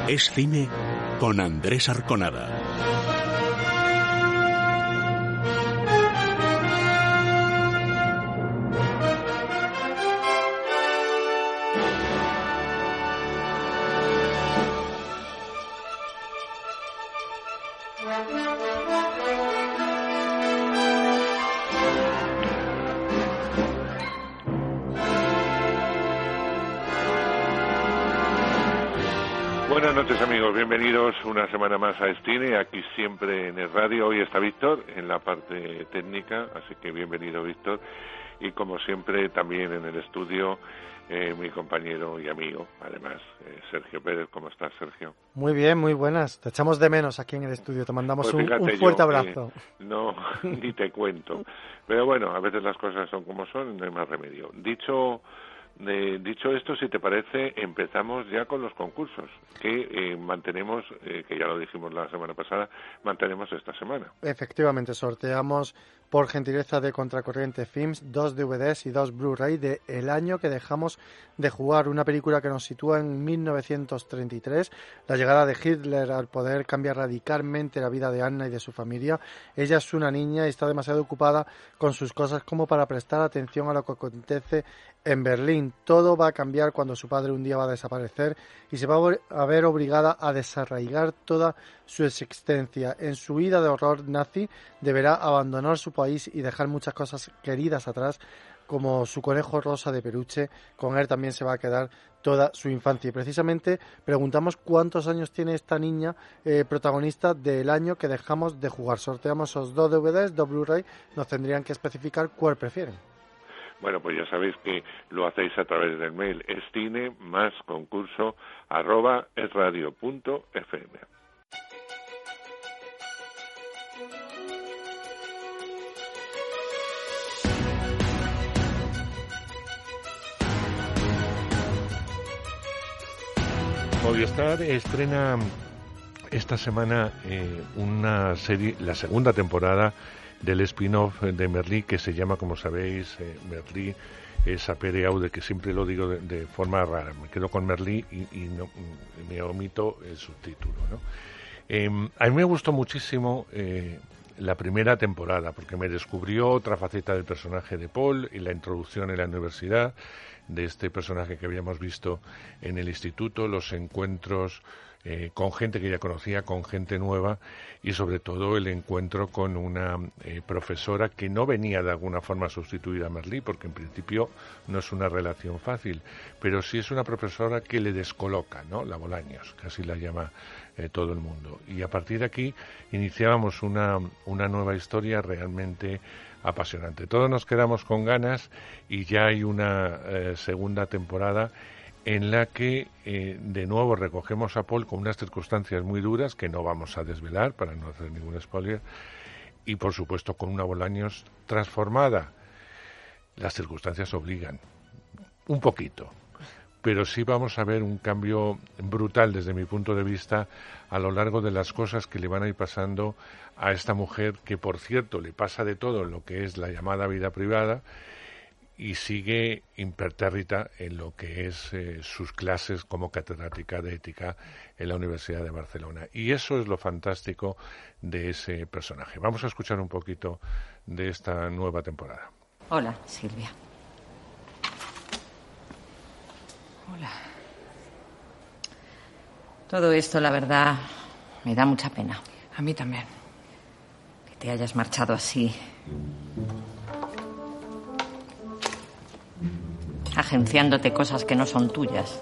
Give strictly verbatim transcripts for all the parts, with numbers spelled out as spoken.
Es cine con Andrés Arconada. Buenas noches, amigos, bienvenidos una semana más a Estine, aquí siempre en el radio. Hoy está Víctor en la parte técnica, así que bienvenido, Víctor, y como siempre también en el estudio eh, mi compañero y amigo, además, eh, Sergio Pérez. ¿Cómo estás, Sergio? Muy bien, muy buenas, te echamos de menos aquí en el estudio, te mandamos pues un, un fuerte yo, abrazo. Eh, no, ni te cuento, pero bueno, a veces las cosas son como son, no hay más remedio. Dicho... Eh, dicho esto, si te parece, empezamos ya con los concursos que eh, mantenemos, eh, que ya lo dijimos la semana pasada, mantenemos esta semana. Efectivamente, sorteamos por gentileza de Contracorriente Films dos D V Ds y dos Blu-ray de El año que dejamos de jugar, una película que nos sitúa en mil novecientos treinta y tres, la llegada de Hitler al poder cambia radicalmente la vida de Anna y de su familia. Ella es una niña y está demasiado ocupada con sus cosas como para prestar atención a lo que acontece en Berlín. Todo va a cambiar cuando su padre un día va a desaparecer y se va a ver obligada a desarraigar toda su existencia. En su huida de horror nazi deberá abandonar su país y dejar muchas cosas queridas atrás, como su conejo rosa de peluche. Con él también se va a quedar toda su infancia. Y precisamente preguntamos cuántos años tiene esta niña eh, protagonista del año que dejamos de jugar. Sorteamos esos dos D V Ds, dos Blu-ray. Nos tendrían que especificar cuál prefieren. Bueno, pues ya sabéis que lo hacéis a través del mail estine más concurso arroba esradio punto fm. Movistar estrena esta semana eh, una serie, la segunda temporada del spin-off de Merlí, que se llama, como sabéis, eh, Merlí es Apere Aude, que siempre lo digo de, de forma rara, me quedo con Merlí y, y no, me omito el subtítulo, ¿no? Eh, a mí me gustó muchísimo eh, la primera temporada, porque me descubrió otra faceta del personaje de Paul y la introducción en la universidad de este personaje que habíamos visto en el instituto, los encuentros Eh, con gente que ya conocía, con gente nueva y sobre todo el encuentro con una eh, profesora que no venía de alguna forma a sustituir a Merlí, porque en principio no es una relación fácil, pero sí es una profesora que le descoloca, ¿no? La Bolaños, que así la llama eh, todo el mundo. Y a partir de aquí iniciábamos una, una nueva historia realmente apasionante. Todos nos quedamos con ganas y ya hay una eh, segunda temporada en la que eh, de nuevo recogemos a Paul con unas circunstancias muy duras que no vamos a desvelar para no hacer ningún spoiler, y por supuesto con una Bolaños transformada. Las circunstancias obligan un poquito, pero sí vamos a ver un cambio brutal desde mi punto de vista a lo largo de las cosas que le van a ir pasando a esta mujer, que por cierto le pasa de todo en lo que es la llamada vida privada y sigue impertérrita en lo que es eh, sus clases como catedrática de ética en la Universidad de Barcelona. Y eso es lo fantástico de ese personaje. Vamos a escuchar un poquito de esta nueva temporada. Hola, Silvia. Hola. Todo esto, la verdad, me da mucha pena. A mí también. Que te hayas marchado así. Agenciándote cosas que no son tuyas.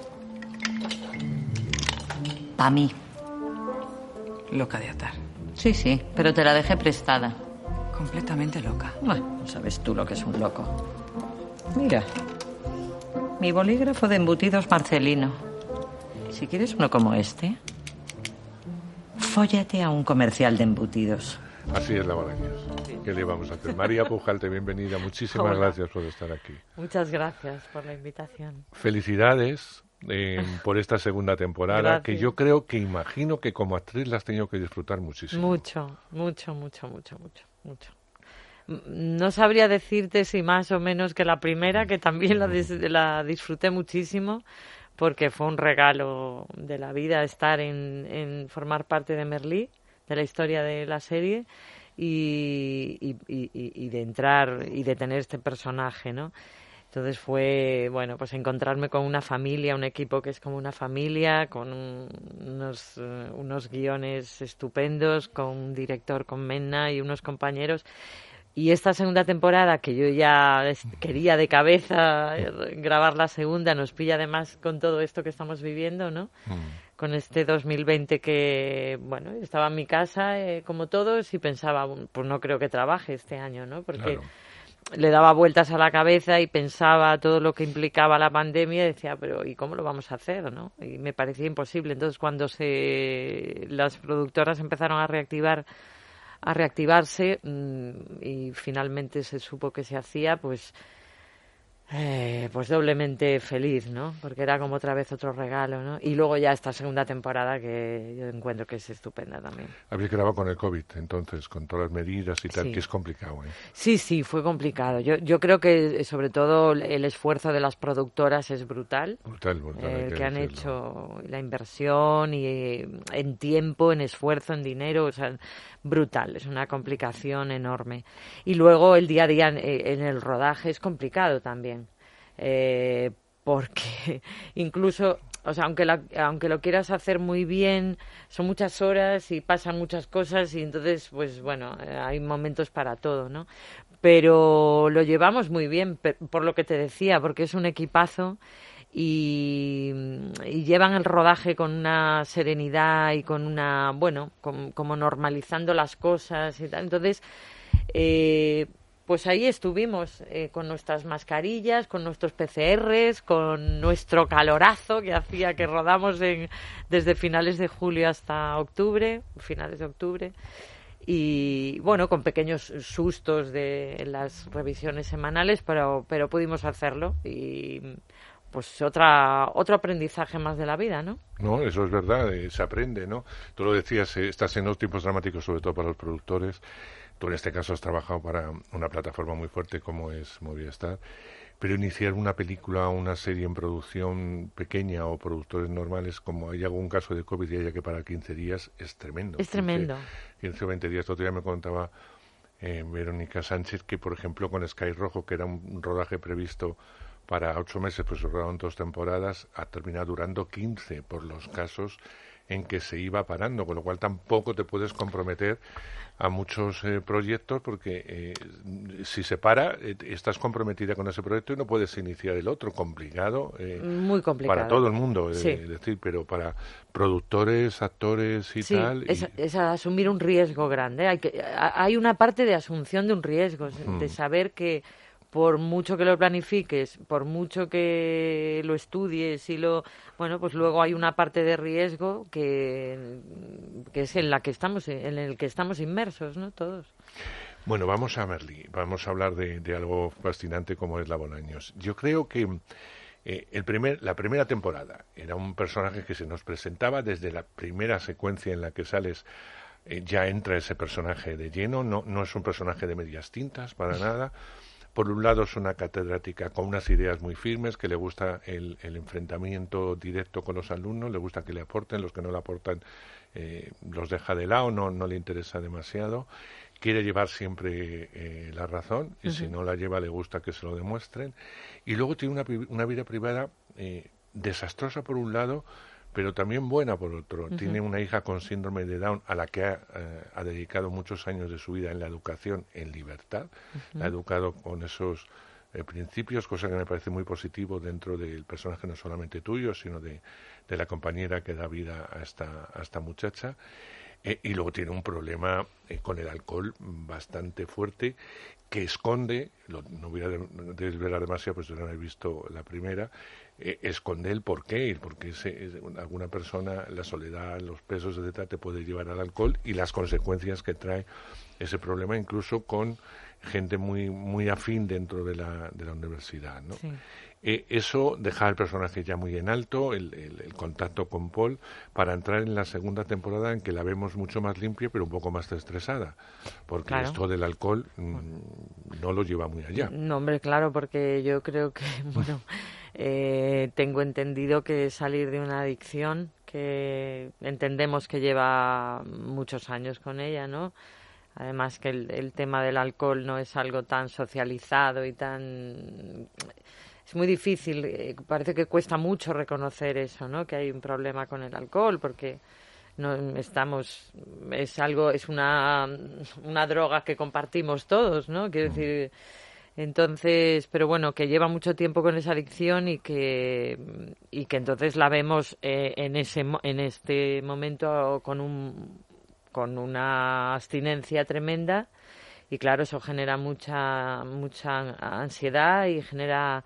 Pa' mí. Loca de atar. Sí, sí, pero te la dejé prestada. Completamente loca. Bueno, no sabes tú lo que es un loco. Mira, mi bolígrafo de embutidos Marcelino. Si quieres uno como este, fóllate a un comercial de embutidos. Así es la Bolaños. ¿Qué le vamos a hacer? María Pujalte, bienvenida. Muchísimas Hola. Gracias por estar aquí. Muchas gracias por la invitación. Felicidades eh, por esta segunda temporada, Gracias. que yo creo que imagino que como actriz la has tenido que disfrutar muchísimo. Mucho, mucho, mucho, mucho, mucho, mucho. No sabría decirte si más o menos que la primera, que también la, dis- la disfruté muchísimo, porque fue un regalo de la vida estar en, en formar parte de Merlí, de la historia de la serie, y, y, y, y de entrar y de tener este personaje, ¿no? Entonces fue, bueno, pues encontrarme con una familia, un equipo que es como una familia, con un, unos, uh, unos guiones estupendos, con un director, con Menna y unos compañeros. Y esta segunda temporada, que yo ya quería de cabeza grabar la segunda, nos pilla además con todo esto que estamos viviendo, ¿no? Mm. Con este dos mil veinte que, bueno, estaba en mi casa eh, como todos y pensaba, pues no creo que trabaje este año, ¿no? Porque claro, le daba vueltas a la cabeza y pensaba todo lo que implicaba la pandemia y decía, pero ¿y cómo lo vamos a hacer, no? Y me parecía imposible. Entonces, cuando se las productoras empezaron a reactivar a reactivarse mmm, y finalmente se supo que se hacía, pues eh, pues doblemente feliz, ¿no? Porque era como otra vez otro regalo, ¿no? Y luego ya esta segunda temporada que yo encuentro que es estupenda también. Habéis grabado con el COVID, entonces, con todas las medidas y tal, sí, que es complicado, ¿eh? Sí, sí, fue complicado. Yo yo creo que, sobre todo, el esfuerzo de las productoras es brutal. Brutal, brutal. Eh, que, que han decirlo. hecho la inversión y eh, en tiempo, en esfuerzo, en dinero, o sea, brutal. Es una complicación enorme. Y luego el día a día en, en el rodaje es complicado también. Eh, porque incluso, o sea, aunque, la, aunque lo quieras hacer muy bien, son muchas horas y pasan muchas cosas y entonces, pues bueno, eh, hay momentos para todo, ¿no? Pero lo llevamos muy bien, por lo que te decía, porque es un equipazo y, y llevan el rodaje con una serenidad y con una, bueno, com, como normalizando las cosas y tal. Entonces, eh, pues ahí estuvimos eh, con nuestras mascarillas, con nuestros P C Rs, con nuestro calorazo que hacía que rodamos en, desde finales de julio hasta octubre, finales de octubre, y bueno, con pequeños sustos de las revisiones semanales, pero, pero pudimos hacerlo y pues otra otro aprendizaje más de la vida, ¿no? No, eso es verdad, eh, se aprende, ¿no? Tú lo decías, eh, estás en los tiempos dramáticos, sobre todo para los productores. Tú en este caso has trabajado para una plataforma muy fuerte como es Movistar, pero iniciar una película o una serie en producción pequeña o productores normales, como hay algún caso de COVID y haya que parar quince días, es tremendo. Es tremendo. quince o veinte días. Otro día me contaba eh, Verónica Sánchez que, por ejemplo, con Sky Rojo, que era un rodaje previsto para ocho meses, pues se rodaron dos temporadas, ha terminado durando quince por los casos en que se iba parando, con lo cual tampoco te puedes comprometer a muchos eh, proyectos porque eh, si se para, eh, estás comprometida con ese proyecto y no puedes iniciar el otro. Complicado. Eh, Muy complicado. Para todo el mundo, sí. eh, decir, pero para productores, actores y sí, tal. Es, y... es asumir un riesgo grande. Hay, que, hay una parte de asunción de un riesgo, hmm. de saber que por mucho que lo planifiques, por mucho que lo estudies y lo, bueno, pues luego hay una parte de riesgo que, que es en la que estamos, en el que estamos inmersos, ¿no? Todos. Bueno, vamos a Merlí, vamos a hablar de, de algo fascinante como es la Bolaños. Yo creo que eh, el primer, la primera temporada era un personaje que se nos presentaba desde la primera secuencia en la que sales. Eh, ya entra ese personaje de lleno, no, no es un personaje de medias tintas para nada. Por un lado es una catedrática con unas ideas muy firmes, que le gusta el, el enfrentamiento directo con los alumnos, le gusta que le aporten, los que no le aportan eh, los deja de lado, no, no le interesa demasiado, quiere llevar siempre eh, la razón y uh-huh. si no la lleva le gusta que se lo demuestren. Y luego tiene una, una vida privada eh, desastrosa por un lado, pero también buena por otro. Uh-huh. Tiene una hija con síndrome de Down a la que ha, eh, ha dedicado muchos años de su vida en la educación en libertad. Uh-huh. La ha educado con esos eh, principios, cosa que me parece muy positivo dentro del personaje no solamente tuyo, sino de, de la compañera que da vida a esta, a esta muchacha. Eh, y luego tiene un problema eh, con el alcohol bastante fuerte que esconde, lo, no voy a desvelar demasiado, pues no he visto la primera, eh, esconde el porqué, el porqué se, alguna persona, la soledad, los pesos, etcétera, te puede llevar al alcohol y las consecuencias que trae ese problema, incluso con gente muy muy afín dentro de la, de la universidad, ¿no? Sí. Eh, eso deja al personaje ya muy en alto, el, el, el contacto con Paul, para entrar en la segunda temporada en que la vemos mucho más limpia, pero un poco más estresada, porque claro. esto del alcohol mmm, no lo lleva muy allá. No, hombre, claro, porque yo creo que, bueno, Eh, tengo entendido que salir de una adicción que entendemos que lleva muchos años con ella, ¿no? Además que el, el tema del alcohol no es algo tan socializado y tan... Es muy difícil, eh, parece que cuesta mucho reconocer eso, ¿no? Que hay un problema con el alcohol, porque no estamos... Es algo, es una, una droga que compartimos todos, ¿no? Quiero decir... Entonces, pero bueno, que lleva mucho tiempo con esa adicción y que y que entonces la vemos eh, en ese en este momento con un con una abstinencia tremenda y claro, eso genera mucha mucha ansiedad y genera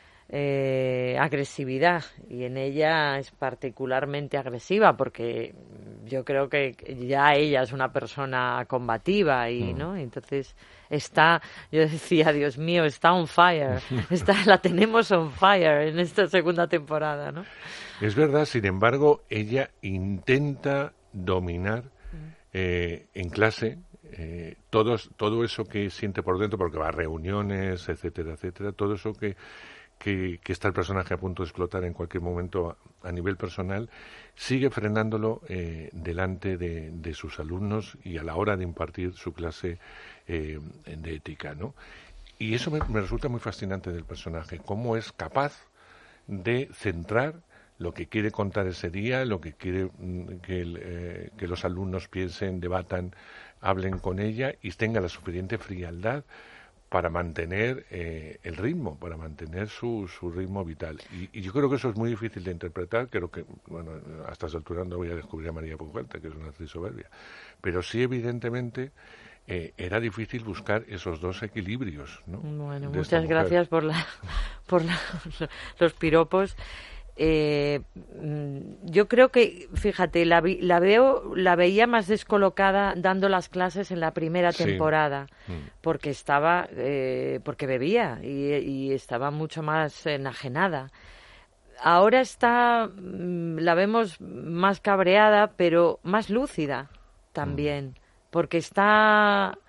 eh, agresividad, y en ella es particularmente agresiva porque yo creo que ya ella es una persona combativa y mm. no, entonces está, yo decía, Dios mío, está on fire, está, la tenemos on fire en esta segunda temporada, ¿no? Es verdad, sin embargo, ella intenta dominar eh, en clase eh, todos, todo eso que siente por dentro, porque va a reuniones, etcétera, etcétera, todo eso que Que, que está el personaje a punto de explotar en cualquier momento a, a nivel personal, sigue frenándolo eh, delante de, de sus alumnos y a la hora de impartir su clase eh, de ética, ¿no? Y eso me, me resulta muy fascinante del personaje, cómo es capaz de centrar lo que quiere contar ese día, lo que quiere que, el, eh, que los alumnos piensen, debatan, hablen con ella y tenga la suficiente frialdad para mantener eh, el ritmo, para mantener su, su ritmo vital. Y, y yo creo que eso es muy difícil de interpretar. Creo que, bueno, a estas alturas no voy a descubrir a María Pujalte, que es una actriz soberbia. Pero sí, evidentemente, eh, era difícil buscar esos dos equilibrios, ¿no? Bueno, muchas gracias por, la, por la, los piropos. Eh, yo creo que, fíjate, la, vi, la veo, la veía más descolocada dando las clases en la primera temporada, sí. porque estaba, eh, porque bebía y, y estaba mucho más enajenada. Ahora está, la vemos más cabreada, pero más lúcida también, porque está,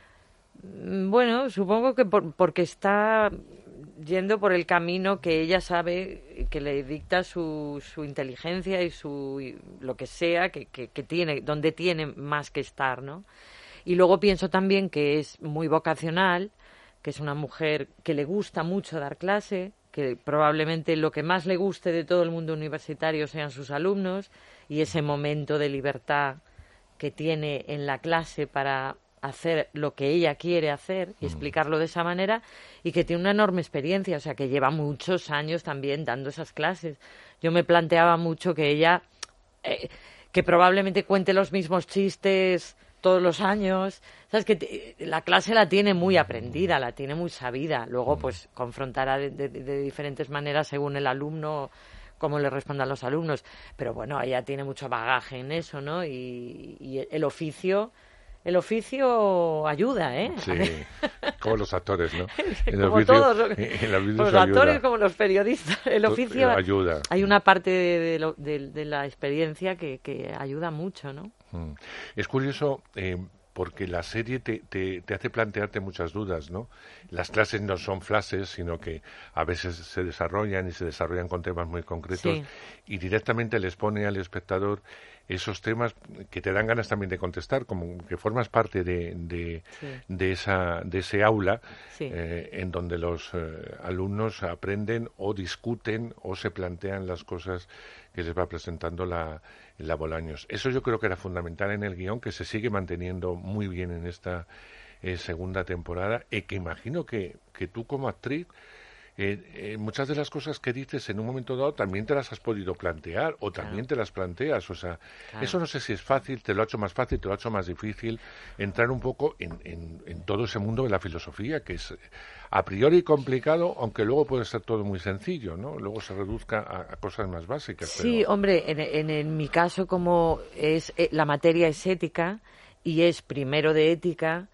bueno, supongo que por, porque está yendo por el camino que ella sabe que le dicta su, su inteligencia y su y lo que sea que, que, que tiene, donde tiene más que estar, ¿no? Y luego pienso también que es muy vocacional, que es una mujer que le gusta mucho dar clase, que probablemente lo que más le guste de todo el mundo universitario sean sus alumnos, y ese momento de libertad que tiene en la clase para hacer lo que ella quiere hacer y explicarlo de esa manera, y que tiene una enorme experiencia, o sea, que lleva muchos años también dando esas clases. Yo me planteaba mucho que ella, eh, que probablemente cuente los mismos chistes todos los años, sabes que t- la clase la tiene muy aprendida, la tiene muy sabida, luego pues confrontará de, de, de diferentes maneras según el alumno, cómo le respondan los alumnos, pero bueno, ella tiene mucho bagaje en eso, ¿no? Y, y el oficio El oficio ayuda, ¿eh? Sí, como los actores, ¿no? El como oficio, todos, en la los actores como los periodistas. El oficio ayuda. Hay una parte de, de, lo, de, de la experiencia que, que ayuda mucho, ¿no? Es curioso eh, porque la serie te, te, te hace plantearte muchas dudas, ¿no? Las clases no son flashes, sino que a veces se desarrollan y se desarrollan con temas muy concretos, sí. Y directamente les pone al espectador esos temas que te dan ganas también de contestar, como que formas parte de, de, sí. de, esa, de ese aula, sí. eh, en donde los eh, alumnos aprenden o discuten o se plantean las cosas que les va presentando la, la Bolaños. Eso yo creo que era fundamental en el guión, que se sigue manteniendo muy bien en esta eh, segunda temporada, y que imagino que, que tú como actriz, Eh, eh, muchas de las cosas que dices en un momento dado también te las has podido plantear o también claro. te las planteas, o sea, claro. Eso no sé si es fácil, te lo ha hecho más fácil, te lo ha hecho más difícil, entrar un poco en, en, en todo ese mundo de la filosofía, que es a priori complicado, aunque luego puede ser todo muy sencillo, ¿no? Luego se reduzca a, a cosas más básicas. Sí, pero... hombre, en, en, en mi caso, como es eh, la materia es ética y es primero de ética,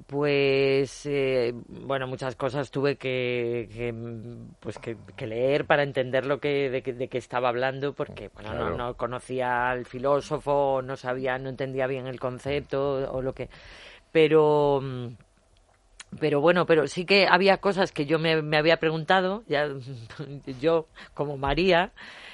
pues eh, bueno, muchas cosas tuve que, que pues que, que leer para entender lo que de, de qué estaba hablando, porque bueno, claro. no, no conocía al filósofo, no sabía, no entendía bien el concepto o lo que, pero pero bueno, pero sí que había cosas que yo me, me había preguntado, ya yo como María,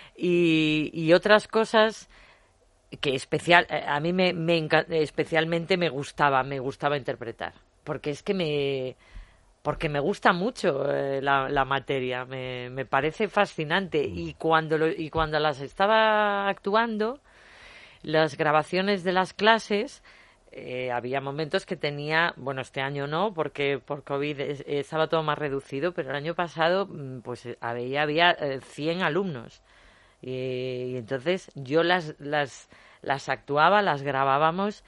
y, y otras cosas que especial a mí me, me especialmente me gustaba, me gustaba interpretar, porque es que me porque me gusta mucho eh, la, la materia, me, me parece fascinante y cuando lo, y cuando las estaba actuando, las grabaciones de las clases, Eh, había momentos que tenía, bueno, este año no, porque por COVID es, estaba todo más reducido, pero el año pasado pues había, había eh, cien alumnos y, y entonces yo las, las, las actuaba, las grabábamos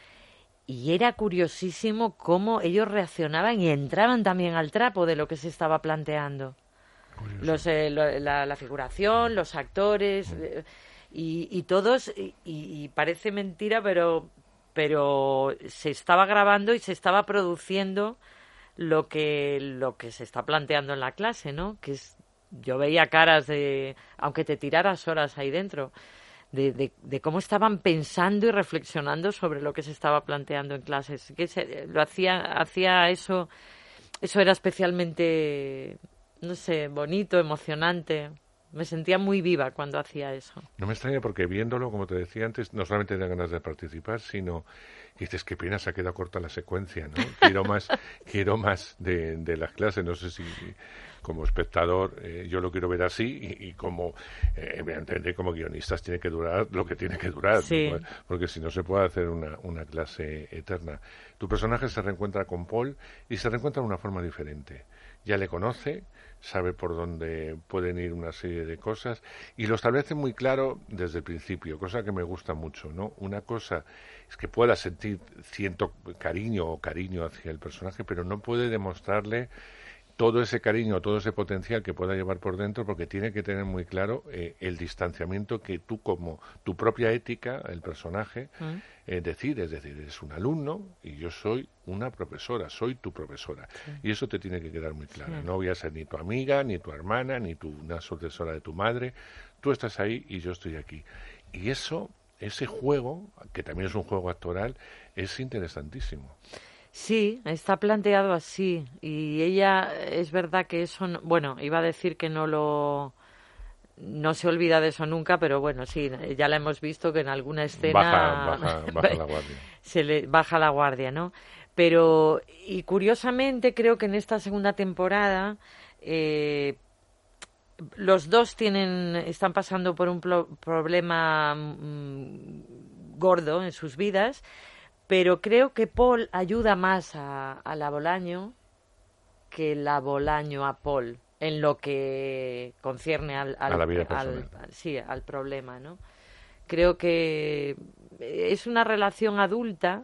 y era curiosísimo cómo ellos reaccionaban y entraban también al trapo de lo que se estaba planteando. Los, eh, lo, la, la figuración, los actores eh, y, y todos, y, y parece mentira, pero... pero se estaba grabando y se estaba produciendo lo que lo que se está planteando en la clase, ¿no? Que es, yo veía caras de, aunque te tiraras horas ahí dentro, de, de, de cómo estaban pensando y reflexionando sobre lo que se estaba planteando en clases. Que se, lo hacía, hacía eso, eso era especialmente, no sé, bonito, emocionante. Me sentía muy viva cuando hacía eso. No me extraña porque viéndolo, como te decía antes, no solamente te da ganas de participar, sino que dices, qué pena, se ha quedado corta la secuencia, ¿no? Quiero más, quiero más de, de las clases. No sé si como espectador eh, yo lo quiero ver así y, y como, eh, evidentemente, como guionistas tiene que durar lo que tiene que durar, sí. ¿no? Porque si no se puede hacer una, una clase eterna. Tu personaje se reencuentra con Paul y se reencuentra de una forma diferente. Ya le conoce, sabe por dónde pueden ir una serie de cosas y lo establece muy claro desde el principio, cosa que me gusta mucho, ¿no? Una cosa es que pueda sentir cierto cariño o cariño hacia el personaje, pero no puede demostrarle todo ese cariño, todo ese potencial que pueda llevar por dentro, porque tiene que tener muy claro eh, el distanciamiento que tú, como tu propia ética, el personaje, mm. eh, decide. Es decir, eres un alumno y yo soy una profesora, soy tu profesora. Sí. Y eso te tiene que quedar muy claro. Sí. No voy a ser ni tu amiga, ni tu hermana, ni tu, una sucesora de tu madre. Tú estás ahí y yo estoy aquí. Y eso, ese juego, que también es un juego actoral, es interesantísimo. Sí, está planteado así y ella, es verdad que eso, no, bueno, iba a decir que no lo, no se olvida de eso nunca, pero bueno, sí, ya la hemos visto que en alguna escena baja, baja, baja la guardia. Se le baja la guardia, ¿no? Pero, y curiosamente creo que en esta segunda temporada eh, los dos tienen, están pasando por un pro- problema mmm, gordo en sus vidas. Pero creo que Paul ayuda más a, a la Bolaño que la Bolaño a Paul en lo que concierne al, al, a la vida al, al, sí, al problema, ¿no? Creo que es una relación adulta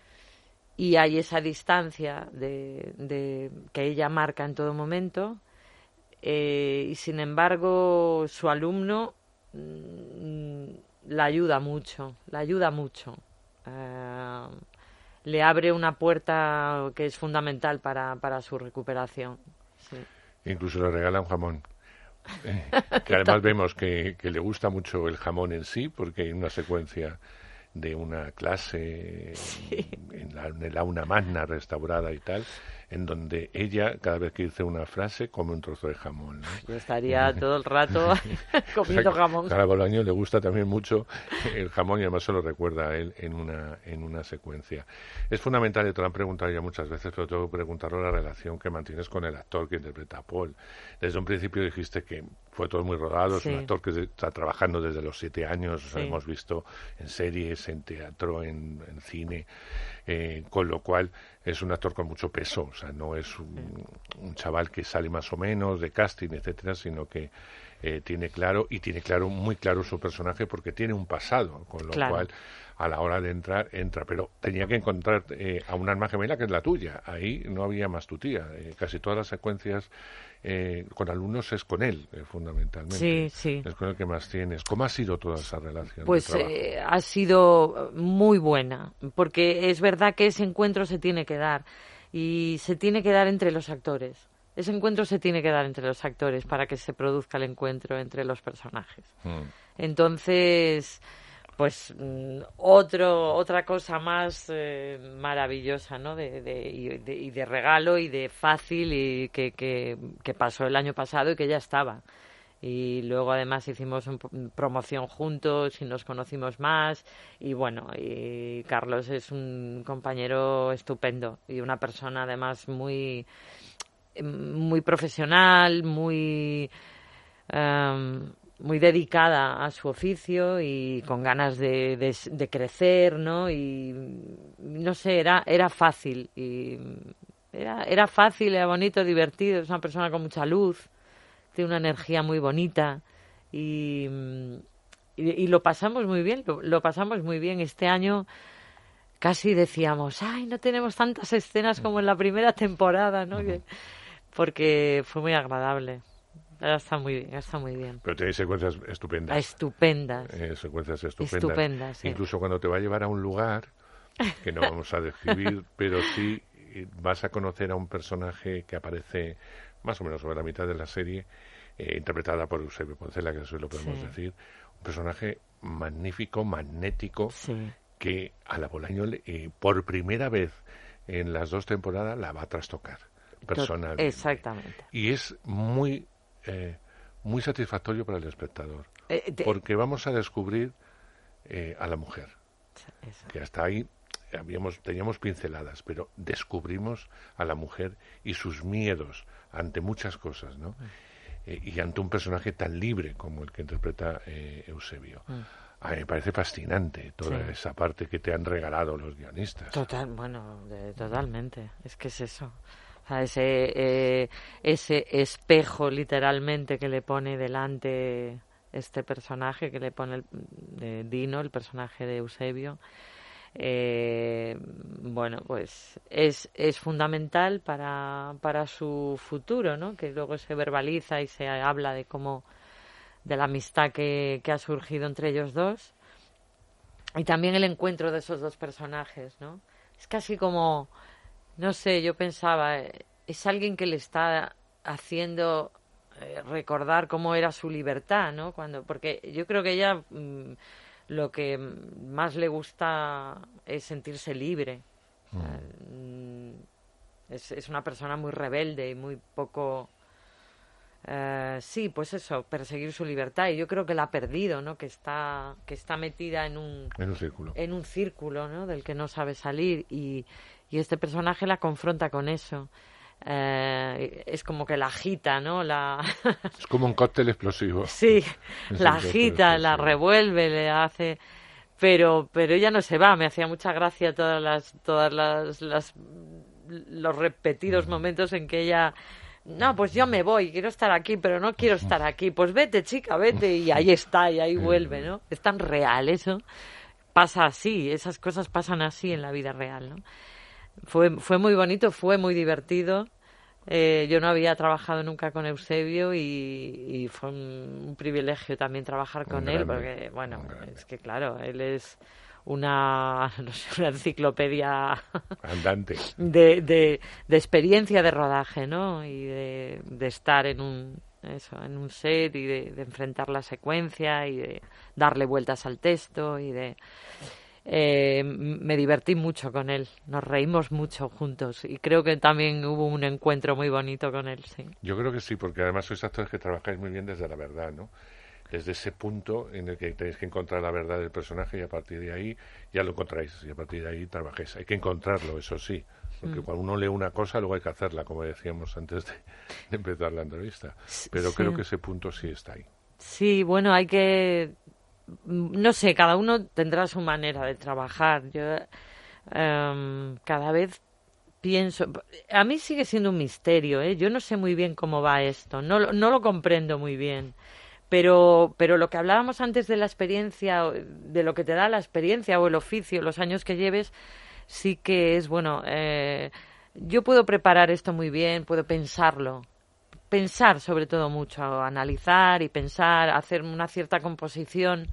y hay esa distancia de, de que ella marca en todo momento eh, y sin embargo su alumno mmm, la ayuda mucho, la ayuda mucho. Uh, le abre una puerta que es fundamental para, para su recuperación. Sí. Incluso le regala un jamón. Eh, que además vemos que, que le gusta mucho el jamón en sí, porque hay una secuencia de una clase sí. en, la, en el aula magna restaurada y tal, en donde ella, cada vez que dice una frase, come un trozo de jamón, ¿no? Yo estaría todo el rato comiendo o sea, jamón. A la Bolaño le gusta también mucho el jamón y además se lo recuerda a él en una, en una secuencia. Es fundamental, y te lo han preguntado ya muchas veces, pero tengo que preguntarlo, la relación que mantienes con el actor que interpreta a Paul. Desde un principio dijiste que fue todo muy rodado, sí. Es un actor que está trabajando desde los siete años, sí. O sea, hemos visto en series, en teatro, en, en cine, eh, con lo cual es un actor con mucho peso, o sea, no es un, un chaval que sale más o menos de casting, etcétera, sino que eh, tiene claro, y tiene claro, muy claro su personaje porque tiene un pasado, con lo claro. cual a la hora de entrar, entra, pero tenía que encontrar eh, a una alma gemela que es la tuya, ahí no había más tu tía, eh, casi todas las secuencias eh, con alumnos es con él, eh, fundamentalmente, sí, sí. Es con el que más tienes. ¿Cómo ha sido toda esa relación? Pues eh, ha sido muy buena, porque es verdad que ese encuentro se tiene que dar, y se tiene que dar entre los actores. Ese encuentro se tiene que dar entre los actores para que se produzca el encuentro entre los personajes. Mm. Entonces, pues otro otra cosa más eh, maravillosa, ¿no? De, de, y, de, y de regalo y de fácil y que, que, que pasó el año pasado y que ya estaba. Y luego además hicimos un, promoción juntos y nos conocimos más y bueno, y Carlos es un compañero estupendo y una persona además muy muy profesional, muy um, muy dedicada a su oficio y con ganas de, de, de crecer, ¿no? Y no sé, era era fácil y era era fácil, era bonito, divertido, es una persona con mucha luz, tiene una energía muy bonita y, y, y lo pasamos muy bien, lo, lo pasamos muy bien. Este año casi decíamos, ay, no tenemos tantas escenas como en la primera temporada, ¿no? Uh-huh. Porque fue muy agradable. Ahora está muy bien, está muy bien. Pero tenéis secuencias estupendas. Estupendas. Eh, secuencias estupendas. Estupendas, sí. Incluso cuando te va a llevar a un lugar, que no vamos a describir, pero sí vas a conocer a un personaje que aparece más o menos sobre la mitad de la serie, eh, interpretada por Eusebio Poncela, que eso lo podemos sí. decir. Un personaje magnífico, magnético, sí. que a la Bolaño, eh, por primera vez en las dos temporadas, la va a trastocar personalmente. Exactamente. Y es muy, eh, muy satisfactorio para el espectador, eh, de... porque vamos a descubrir eh, a la mujer, eso. Que hasta ahí habíamos teníamos pinceladas, pero descubrimos a la mujer y sus miedos ante muchas cosas, ¿no? Mm. Eh, y ante un personaje tan libre como el que interpreta eh, Eusebio. Mm. A mí me parece fascinante toda sí. esa parte que te han regalado los guionistas. Total, bueno, de, totalmente. Es que es eso. O sea, ese, eh, ese espejo literalmente que le pone delante este personaje, que le pone el, de Dino, el personaje de Eusebio. Eh, bueno, pues es, es fundamental para, para su futuro, ¿no? Que luego se verbaliza y se habla de cómo, de la amistad que, que ha surgido entre ellos dos y también el encuentro de esos dos personajes, ¿no? Es casi como, no sé, yo pensaba, es alguien que le está haciendo eh, recordar cómo era su libertad, ¿no? Cuando, porque yo creo que ella mmm, lo que más le gusta es sentirse libre. Mm. Es, es una persona muy rebelde y muy poco... Uh, sí, pues eso, perseguir su libertad. Y yo creo que la ha perdido, ¿no? Que está, que está metida en un... En un círculo. En un círculo, ¿no? Del que no sabe salir. Y, y este personaje la confronta con eso. Uh, es como que la agita, ¿no? La... Es como un cóctel explosivo. Sí, es la agita, la revuelve, le hace... Pero pero ella no se va. Me hacía mucha gracia todas las todas las, las los repetidos momentos en que ella... No, pues yo me voy, quiero estar aquí, pero no quiero estar aquí. Pues vete, chica, vete. Y ahí está, y ahí vuelve, ¿no? Es tan real eso. Pasa así, esas cosas pasan así en la vida real, ¿no? Fue, fue muy bonito, fue muy divertido. Eh, yo no había trabajado nunca con Eusebio y, y fue un, un privilegio también trabajar con él, porque, bueno, es que claro, él es una, no sé, una enciclopedia andante de, de, de experiencia de rodaje, ¿no? Y de, de estar en un, eso, en un set y de, de enfrentar la secuencia y de darle vueltas al texto y de... Eh, me divertí mucho con él, nos reímos mucho juntos y creo que también hubo un encuentro muy bonito con él, sí. Yo creo que sí, porque además sois actores que trabajáis muy bien desde la verdad, ¿no? Desde ese punto en el que tenéis que encontrar la verdad del personaje y a partir de ahí ya lo encontráis y a partir de ahí trabajáis. Hay que encontrarlo, eso sí, porque mm. cuando uno lee una cosa luego hay que hacerla, como decíamos antes de, de empezar la entrevista. Pero sí. Creo que ese punto sí está ahí. Sí, bueno, hay que... No sé, cada uno tendrá su manera de trabajar. Yo um, cada vez pienso... A mí sigue siendo un misterio, ¿eh? Yo no sé muy bien cómo va esto, no, no lo comprendo muy bien. Pero, pero lo que hablábamos antes de la experiencia, de lo que te da la experiencia o el oficio, los años que lleves, sí que es, bueno, eh, yo puedo preparar esto muy bien, puedo pensarlo. Pensar sobre todo mucho, analizar y pensar, hacer una cierta composición,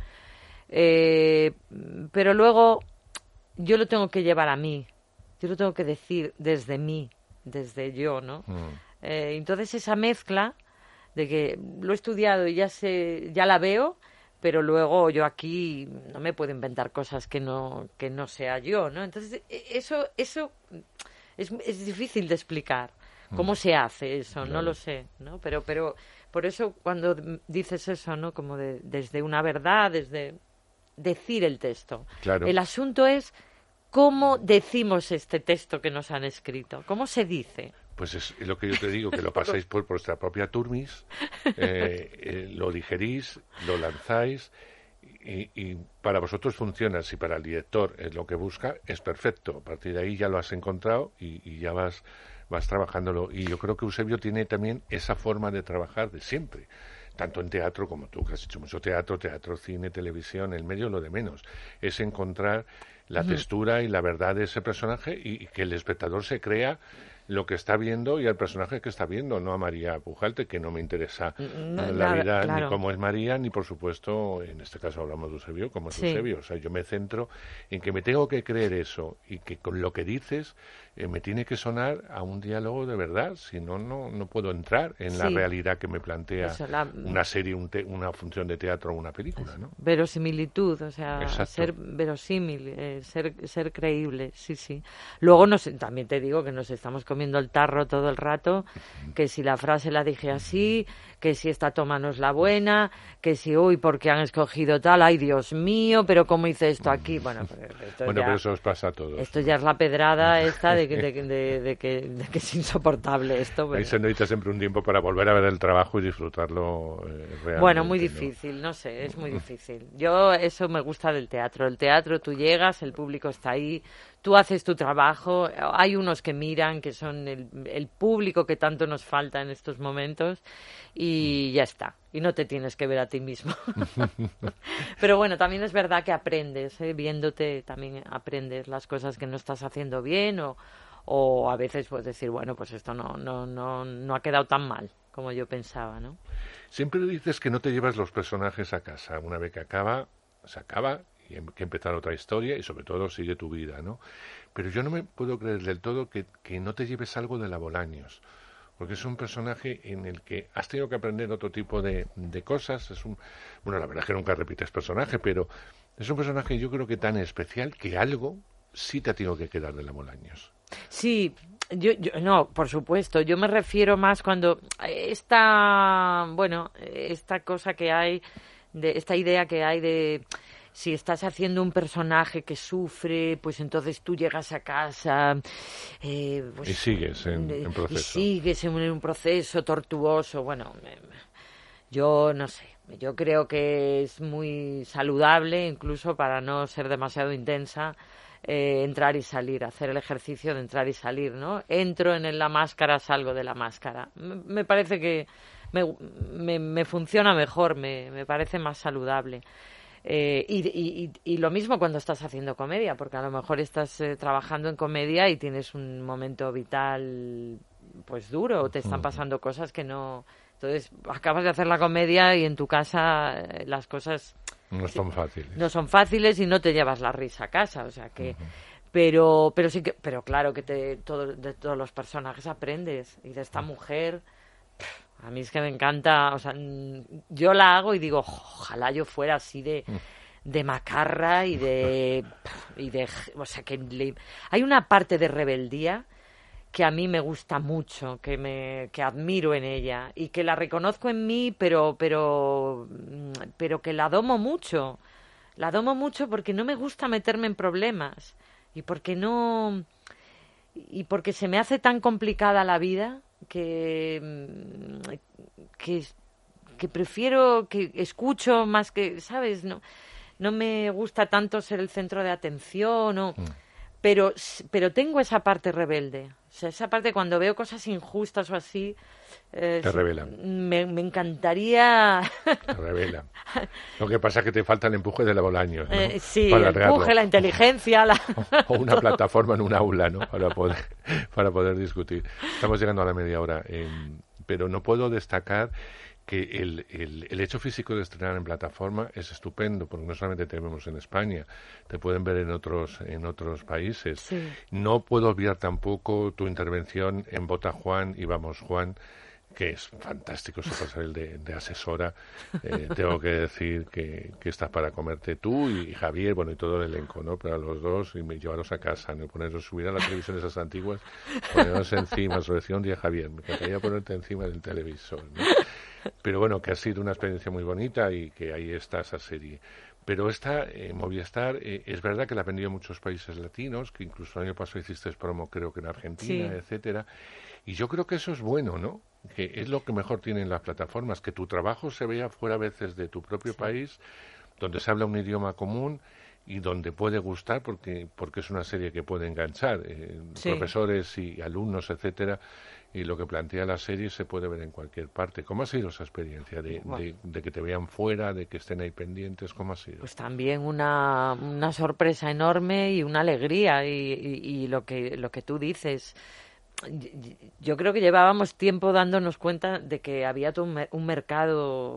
eh, pero luego yo lo tengo que llevar a mí, yo lo tengo que decir desde mí, desde yo, ¿no? Mm. Eh, entonces esa mezcla de que lo he estudiado y ya sé, ya la veo, pero luego yo aquí no me puedo inventar cosas que no que no sea yo, ¿no? Entonces eso eso es, es difícil de explicar cómo se hace eso, claro. No lo sé, ¿no? Pero pero por eso cuando dices eso, ¿no? Como de, desde una verdad, desde decir el texto. Claro. El asunto es cómo decimos este texto que nos han escrito, cómo se dice. Pues es lo que yo te digo, que lo pasáis por vuestra propia turmis, eh, eh, lo digerís, lo lanzáis y, y para vosotros funciona. Si para el director es lo que busca, es perfecto. A partir de ahí ya lo has encontrado y, y ya vas, vas trabajándolo. Y yo creo que Eusebio tiene también esa forma de trabajar de siempre. Tanto en teatro como tú, que has hecho mucho teatro, teatro, cine, televisión, el medio lo de menos. Es encontrar la uh-huh. textura y la verdad de ese personaje y, y que el espectador se crea lo que está viendo y al personaje que está viendo, no a María Pujalte, que no me interesa no, la nada, vida claro. ni cómo es María, ni por supuesto, en este caso hablamos de Eusebio, como es sí. Eusebio. O sea, yo me centro en que me tengo que creer eso y que con lo que dices eh, me tiene que sonar a un diálogo de verdad, si no, no, no puedo entrar en sí. la realidad que me plantea eso, la... una serie, un te... una función de teatro o una película, ¿no? Verosimilitud, o sea, Exacto. ser verosímil, eh, ser, ser creíble, sí, sí. Luego nos, también te digo que nos estamos comiendo el tarro todo el rato, que si la frase la dije así, que si esta toma no es la buena, que si, uy, porque han escogido tal, ay, Dios mío, pero cómo hice esto aquí. Bueno, esto bueno ya, pero eso os pasa a todos. Esto ya es la pedrada esta de que, de, de, de que, de que es insoportable esto. Pero... Ahí se necesita siempre un tiempo para volver a ver el trabajo y disfrutarlo eh, realmente. Bueno, muy ¿no? difícil, no sé, es muy difícil. Yo, eso me gusta del teatro. El teatro, tú llegas, el público está ahí, tú haces tu trabajo, hay unos que miran, que son el, el público que tanto nos falta en estos momentos, y ya está. Y no te tienes que ver a ti mismo. Pero bueno, también es verdad que aprendes, ¿eh? Viéndote también aprendes las cosas que no estás haciendo bien, o, o a veces puedes decir, bueno, pues esto no, no, no, no ha quedado tan mal como yo pensaba, ¿no? Siempre dices que no te llevas los personajes a casa. Una vez que acaba, se acaba, y hay que empezar otra historia, y sobre todo sigue tu vida, ¿no? Pero yo no me puedo creer del todo que, que no te lleves algo de la Bolaños, porque es un personaje en el que has tenido que aprender otro tipo de, de cosas. Es un, bueno, la verdad es que nunca repites personaje, pero es un personaje yo creo que tan especial que algo sí te ha tenido que quedar de la Bolaños. Sí, yo, yo no, por supuesto. Yo me refiero más cuando esta, bueno, esta cosa que hay, de esta idea que hay de si estás haciendo un personaje que sufre, pues entonces tú llegas a casa eh, pues, y sigues en, en proceso. Y sigues en un proceso tortuoso. Bueno, yo no sé. Yo creo que es muy saludable, incluso para no ser demasiado intensa, eh, entrar y salir, hacer el ejercicio de entrar y salir, ¿no? Entro en la máscara, salgo de la máscara. Me, me parece que me, me, me funciona mejor, me, me parece más saludable. Eh, y, y, y lo mismo cuando estás haciendo comedia, porque a lo mejor estás eh, trabajando en comedia y tienes un momento vital pues duro, o te están pasando cosas que no... Entonces acabas de hacer la comedia y en tu casa eh, las cosas... No son fáciles. No son fáciles y no te llevas la risa a casa, o sea que... Uh-huh. Pero pero sí que... Pero claro que te, todo, de todos los personajes aprendes. Y de esta mujer... A mí es que me encanta, o sea, yo la hago y digo, ojalá yo fuera así de, de macarra y de, y de, o sea, que le, hay una parte de rebeldía que a mí me gusta mucho, que me, que admiro en ella y que la reconozco en mí, pero, pero, pero que la domo mucho, la domo mucho porque no me gusta meterme en problemas y porque no, y porque se me hace tan complicada la vida. Que, que que prefiero que escucho más que, ¿sabes? No no me gusta tanto ser el centro de atención, no, mm. pero pero tengo esa parte rebelde. O sea, esa parte cuando veo cosas injustas o así... Eh, te revela. Me, me encantaría... Te revela. Lo que pasa es que te falta el empuje de la Bolaños, ¿no? Eh, sí, para el empuje, la inteligencia... La... O, o una plataforma en un aula, ¿no? Para poder, para poder discutir. Estamos llegando a la media hora, eh, pero no puedo destacar que el, el, el hecho físico de estrenar en plataforma es estupendo, porque no solamente te vemos en España, te pueden ver en otros en otros países. Sí. No puedo obviar tampoco tu intervención en Vota Juan y Vamos Juan, que es fantástico ese papel de, de asesora. Eh, tengo que decir que, que estás para comerte tú y Javier, bueno, y todo el elenco, ¿no? Para los dos, y me llevaros a casa, ¿no? Poneros, subir a la televisión esas antiguas, poneros encima, sobre decía un día Javier, me encantaría ponerte encima del televisor, ¿no? Pero bueno, que ha sido una experiencia muy bonita y que ahí está esa serie. Pero esta, eh, Movistar, eh, es verdad que la ha vendido en muchos países latinos, que incluso el año pasado hiciste promo, creo que en Argentina, sí, etcétera. Y yo creo que eso es bueno, ¿no? Que es lo que mejor tienen las plataformas, que tu trabajo se vea fuera a veces de tu propio sí. país, donde se habla un idioma común y donde puede gustar, porque porque es una serie que puede enganchar eh, sí. profesores y alumnos, etcétera. Y lo que plantea la serie se puede ver en cualquier parte. ¿Cómo ha sido esa experiencia de, bueno. de, de que te vean fuera, de que estén ahí pendientes? ¿Cómo ha sido? Pues también una, una sorpresa enorme y una alegría. Y, y, y lo que lo que tú dices, yo creo que llevábamos tiempo dándonos cuenta de que había todo un, un mercado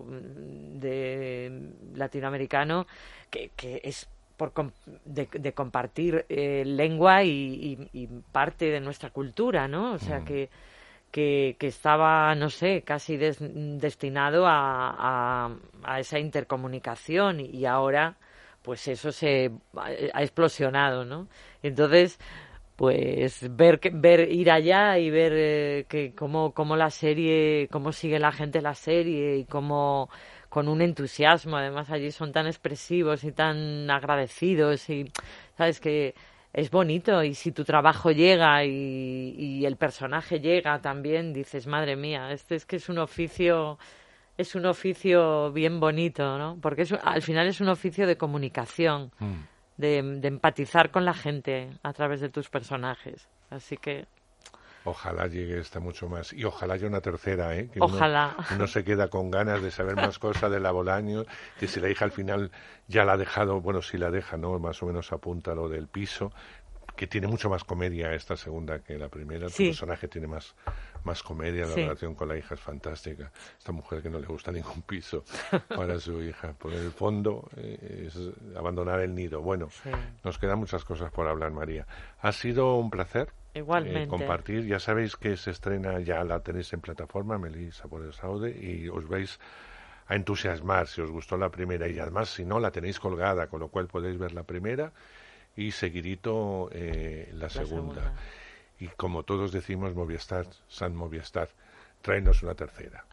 de latinoamericano que, que es por de, de compartir eh, lengua y, y, y parte de nuestra cultura, ¿no? O sea, mm. que Que, que estaba, no sé, casi des, destinado a, a, a esa intercomunicación y ahora pues eso se ha explosionado, ¿no? Entonces, pues ver ver ir allá y ver eh, que cómo, cómo la serie, cómo sigue la gente la serie y cómo con un entusiasmo, además allí son tan expresivos y tan agradecidos y, ¿sabes? Que es bonito y si tu trabajo llega y, y el personaje llega también, dices, madre mía, este es que es un oficio, es un oficio bien bonito, ¿no? Porque es, al final es un oficio de comunicación, mm. de, de empatizar con la gente a través de tus personajes. Así que ojalá llegue esta mucho más. Y ojalá haya una tercera, ¿eh? Que ojalá. Uno, uno se queda con ganas de saber más cosas de la Bolaños, que si la hija al final ya la ha dejado, bueno, si la deja, ¿no? Más o menos apunta lo del piso, que tiene mucho más comedia esta segunda que la primera. Sí. Tu personaje tiene más, más comedia, la sí. relación con la hija es fantástica. Esta mujer que no le gusta ningún piso para su hija. Por el fondo eh, es abandonar el nido. Bueno, sí. nos quedan muchas cosas por hablar, María. Ha sido un placer. Igualmente. Eh, compartir, ya sabéis que se estrena, ya la tenéis en plataforma, Melissa por el Saude, y os vais a entusiasmar si os gustó la primera, y además si no la tenéis colgada, con lo cual podéis ver la primera y seguidito eh, la, la segunda. segunda. Y como todos decimos, Movistar, San Movistar, tráenos una tercera.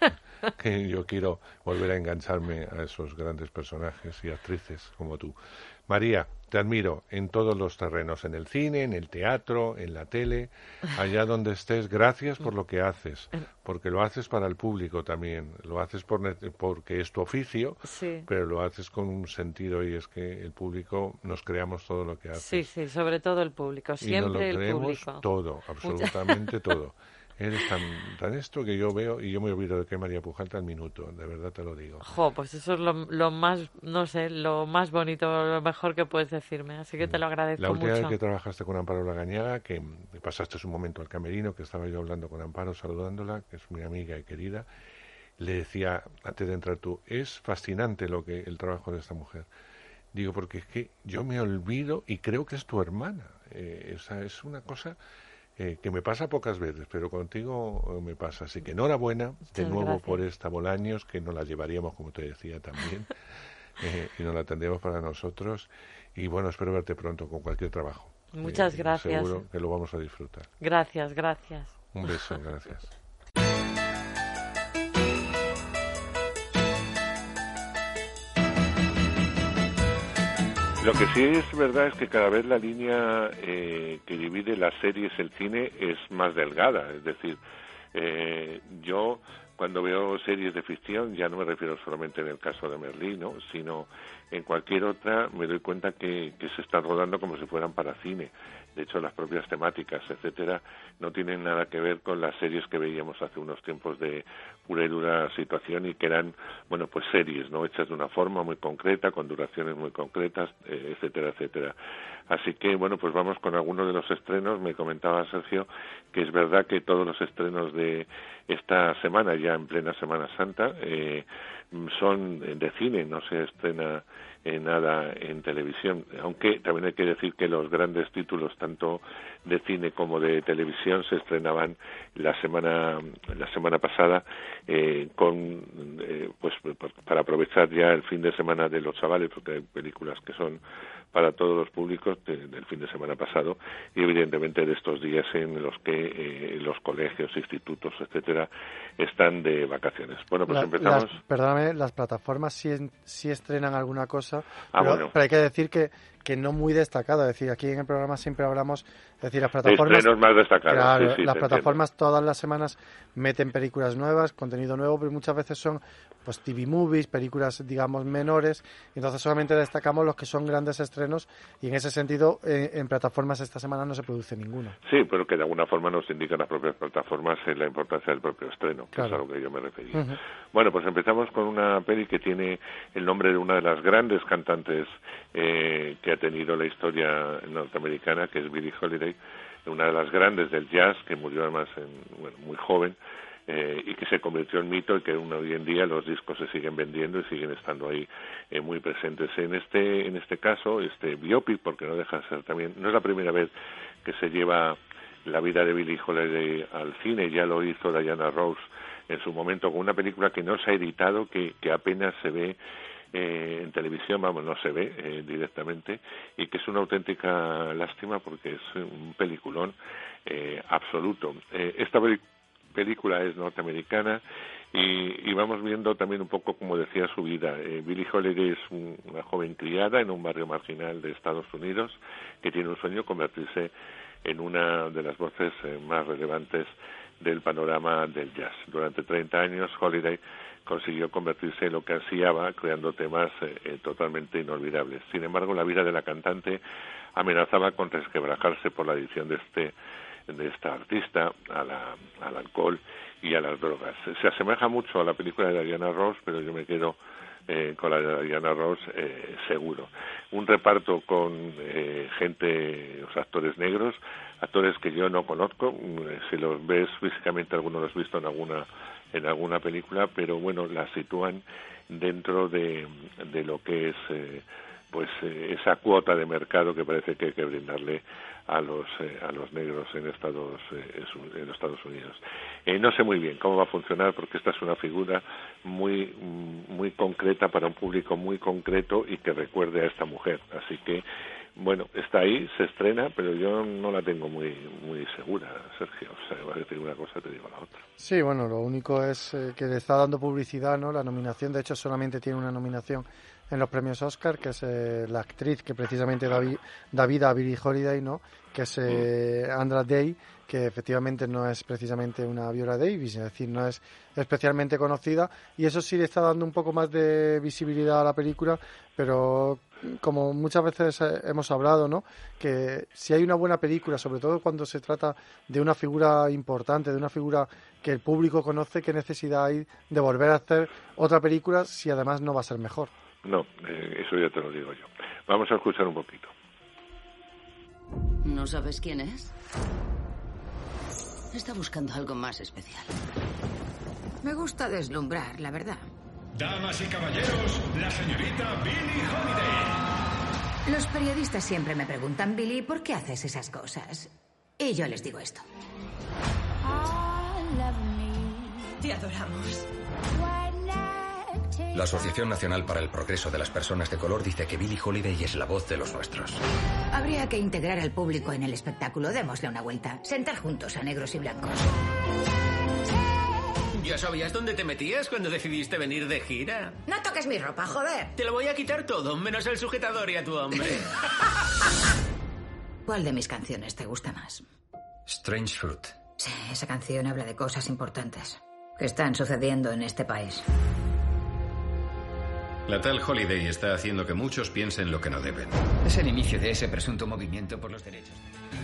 Que yo quiero volver a engancharme a esos grandes personajes y actrices como tú. María, te admiro en todos los terrenos, en el cine, en el teatro, en la tele, allá donde estés. Gracias por lo que haces, porque lo haces para el público también. Lo haces por, porque es tu oficio, sí. pero lo haces con un sentido y es que el público nos creamos todo lo que haces. Sí, sí, sobre todo el público, siempre y nos lo el público. Todo, absolutamente todo. Eres tan, tan esto que yo veo y yo me olvido de que María Pujalta al minuto, de verdad te lo digo. Jo, pues eso es lo, lo más, no sé, lo más bonito, lo mejor que puedes decirme, así que te lo agradezco mucho. La última mucho. vez que trabajaste con Amparo Lagañaga, que pasaste un momento al camerino, que estaba yo hablando con Amparo, saludándola, que es mi amiga y querida, le decía, antes de entrar tú, es fascinante lo que el trabajo de esta mujer. Digo, porque es que yo me olvido y creo que es tu hermana. Eh, esa es una cosa... Eh, que me pasa pocas veces, pero contigo eh, me pasa. Así que enhorabuena de Muchas nuevo gracias. por esta Bolaños, que nos la llevaríamos, como te decía también, eh, y nos la tendríamos para nosotros. Y bueno, espero verte pronto con cualquier trabajo. Muchas eh, gracias. Seguro que lo vamos a disfrutar. Gracias, gracias. Un beso, gracias. Lo que sí es verdad es que cada vez la línea eh, que divide las series y el cine es más delgada. Es decir, eh, yo cuando veo series de ficción, ya no me refiero solamente en el caso de Merlí, ¿no?, sino en cualquier otra, me doy cuenta que, que se están rodando como si fueran para cine. De hecho, las propias temáticas, etcétera, no tienen nada que ver con las series que veíamos hace unos tiempos de pura y dura situación y que eran, bueno, pues series, ¿no?, hechas de una forma muy concreta, con duraciones muy concretas, eh, etcétera, etcétera. Así que, bueno, pues vamos con algunos de los estrenos. Me comentaba Sergio que es verdad que todos los estrenos de esta semana, ya en plena Semana Santa, eh, son de cine, no se estrena eh, nada en televisión, aunque también hay que decir que los grandes títulos tanto de cine como de televisión se estrenaban la semana la semana pasada eh, con eh, pues para aprovechar ya el fin de semana de los chavales, porque hay películas que son para todos los públicos de, del fin de semana pasado y evidentemente de estos días en los que eh, los colegios, institutos, etcétera, están de vacaciones. Bueno, pues La, empezamos. Las, perdóname, las plataformas sí, sí estrenan alguna cosa, ah, pero, bueno. pero hay que decir que, que no muy destacado. Es decir, aquí en el programa siempre hablamos, es decir, las plataformas... Estrenos más destacados. Claro, sí, sí, las plataformas entiendo. todas las semanas meten películas nuevas, contenido nuevo, pero muchas veces son pues T V movies, películas, digamos, menores, y entonces solamente destacamos los que son grandes estrenos, y en ese sentido, eh, en plataformas esta semana no se produce ninguno. Sí, pero que de alguna forma nos indican las propias plataformas en la importancia del propio estreno, que claro. es a lo que yo me refería. Uh-huh. Bueno, pues empezamos con una peli que tiene el nombre de una de las grandes cantantes eh, que ha tenido la historia norteamericana, que es Billie Holiday, una de las grandes del jazz, que murió además en, bueno, muy joven, eh, y que se convirtió en mito y que uno, hoy en día los discos se siguen vendiendo y siguen estando ahí eh, muy presentes. En este en este caso, este biopic, porque no deja de ser también, no es la primera vez que se lleva la vida de Billie Holiday al cine, ya lo hizo Diana Ross en su momento con una película que no se ha editado, que, que apenas se ve eh, en televisión, vamos, no se ve eh, directamente, y que es una auténtica lástima porque es un peliculón eh, absoluto. Eh, esta película película es norteamericana y, y vamos viendo también un poco, como decía, su vida. Eh, Billie Holiday es un, una joven criada en un barrio marginal de Estados Unidos que tiene un sueño, convertirse en una de las voces eh, más relevantes del panorama del jazz. Durante treinta años, Holiday consiguió convertirse en lo que ansiaba, creando temas eh, eh, totalmente inolvidables. Sin embargo, la vida de la cantante amenazaba con resquebrajarse por la adicción de este de esta artista a la, al alcohol y a las drogas. Se asemeja mucho a la película de Diana Ross, pero yo me quedo eh, con la de Diana Ross eh, seguro. Un reparto con eh, gente, los actores negros, actores que yo no conozco, si los ves físicamente algunos los he visto en alguna en alguna película, pero bueno, la sitúan dentro de, de lo que es eh, pues eh, esa cuota de mercado que parece que hay que brindarle a los eh, a los negros en Estados eh, en Estados Unidos. Eh, no sé muy bien cómo va a funcionar porque esta es una figura muy muy concreta para un público muy concreto y que recuerde a esta mujer. Así que bueno, está ahí, se estrena, pero yo no la tengo muy muy segura, Sergio. O sea, vas a decir una cosa, te digo la otra. Sí, bueno, lo único es eh, que le está dando publicidad, ¿no? La nominación, de hecho, solamente tiene una nominación en los premios Oscar, que es eh, la actriz que precisamente da, vi, da vida a Billie Holiday, ¿no? Que es eh, Andra Day, que efectivamente no es precisamente una Viola Davis, es decir, no es especialmente conocida, y eso sí le está dando un poco más de visibilidad a la película, pero como muchas veces hemos hablado, ¿no? Que si hay una buena película, sobre todo cuando se trata de una figura importante, de una figura que el público conoce, ¿qué necesidad hay de volver a hacer otra película si además no va a ser mejor? No, eh, eso ya te lo digo yo. Vamos a escuchar un poquito. ¿No sabes quién es? Está buscando algo más especial. Me gusta deslumbrar, la verdad. Damas y caballeros, la señorita Billie Holiday. Los periodistas siempre me preguntan, Billie, ¿por qué haces esas cosas? Y yo les digo esto. Te adoramos. La Asociación Nacional para el Progreso de las Personas de Color dice que Billie Holiday es la voz de los nuestros. Habría que integrar al público en el espectáculo. Démosle una vuelta. Sentar juntos a negros y blancos. ¿Ya sabías dónde te metías cuando decidiste venir de gira? No toques mi ropa, joder. Te lo voy a quitar todo, menos el sujetador y a tu hombre. ¿Cuál de mis canciones te gusta más? Strange Fruit. Sí, esa canción habla de cosas importantes que están sucediendo en este país. La tal Holiday está haciendo que muchos piensen lo que no deben. Es el inicio de ese presunto movimiento por los derechos.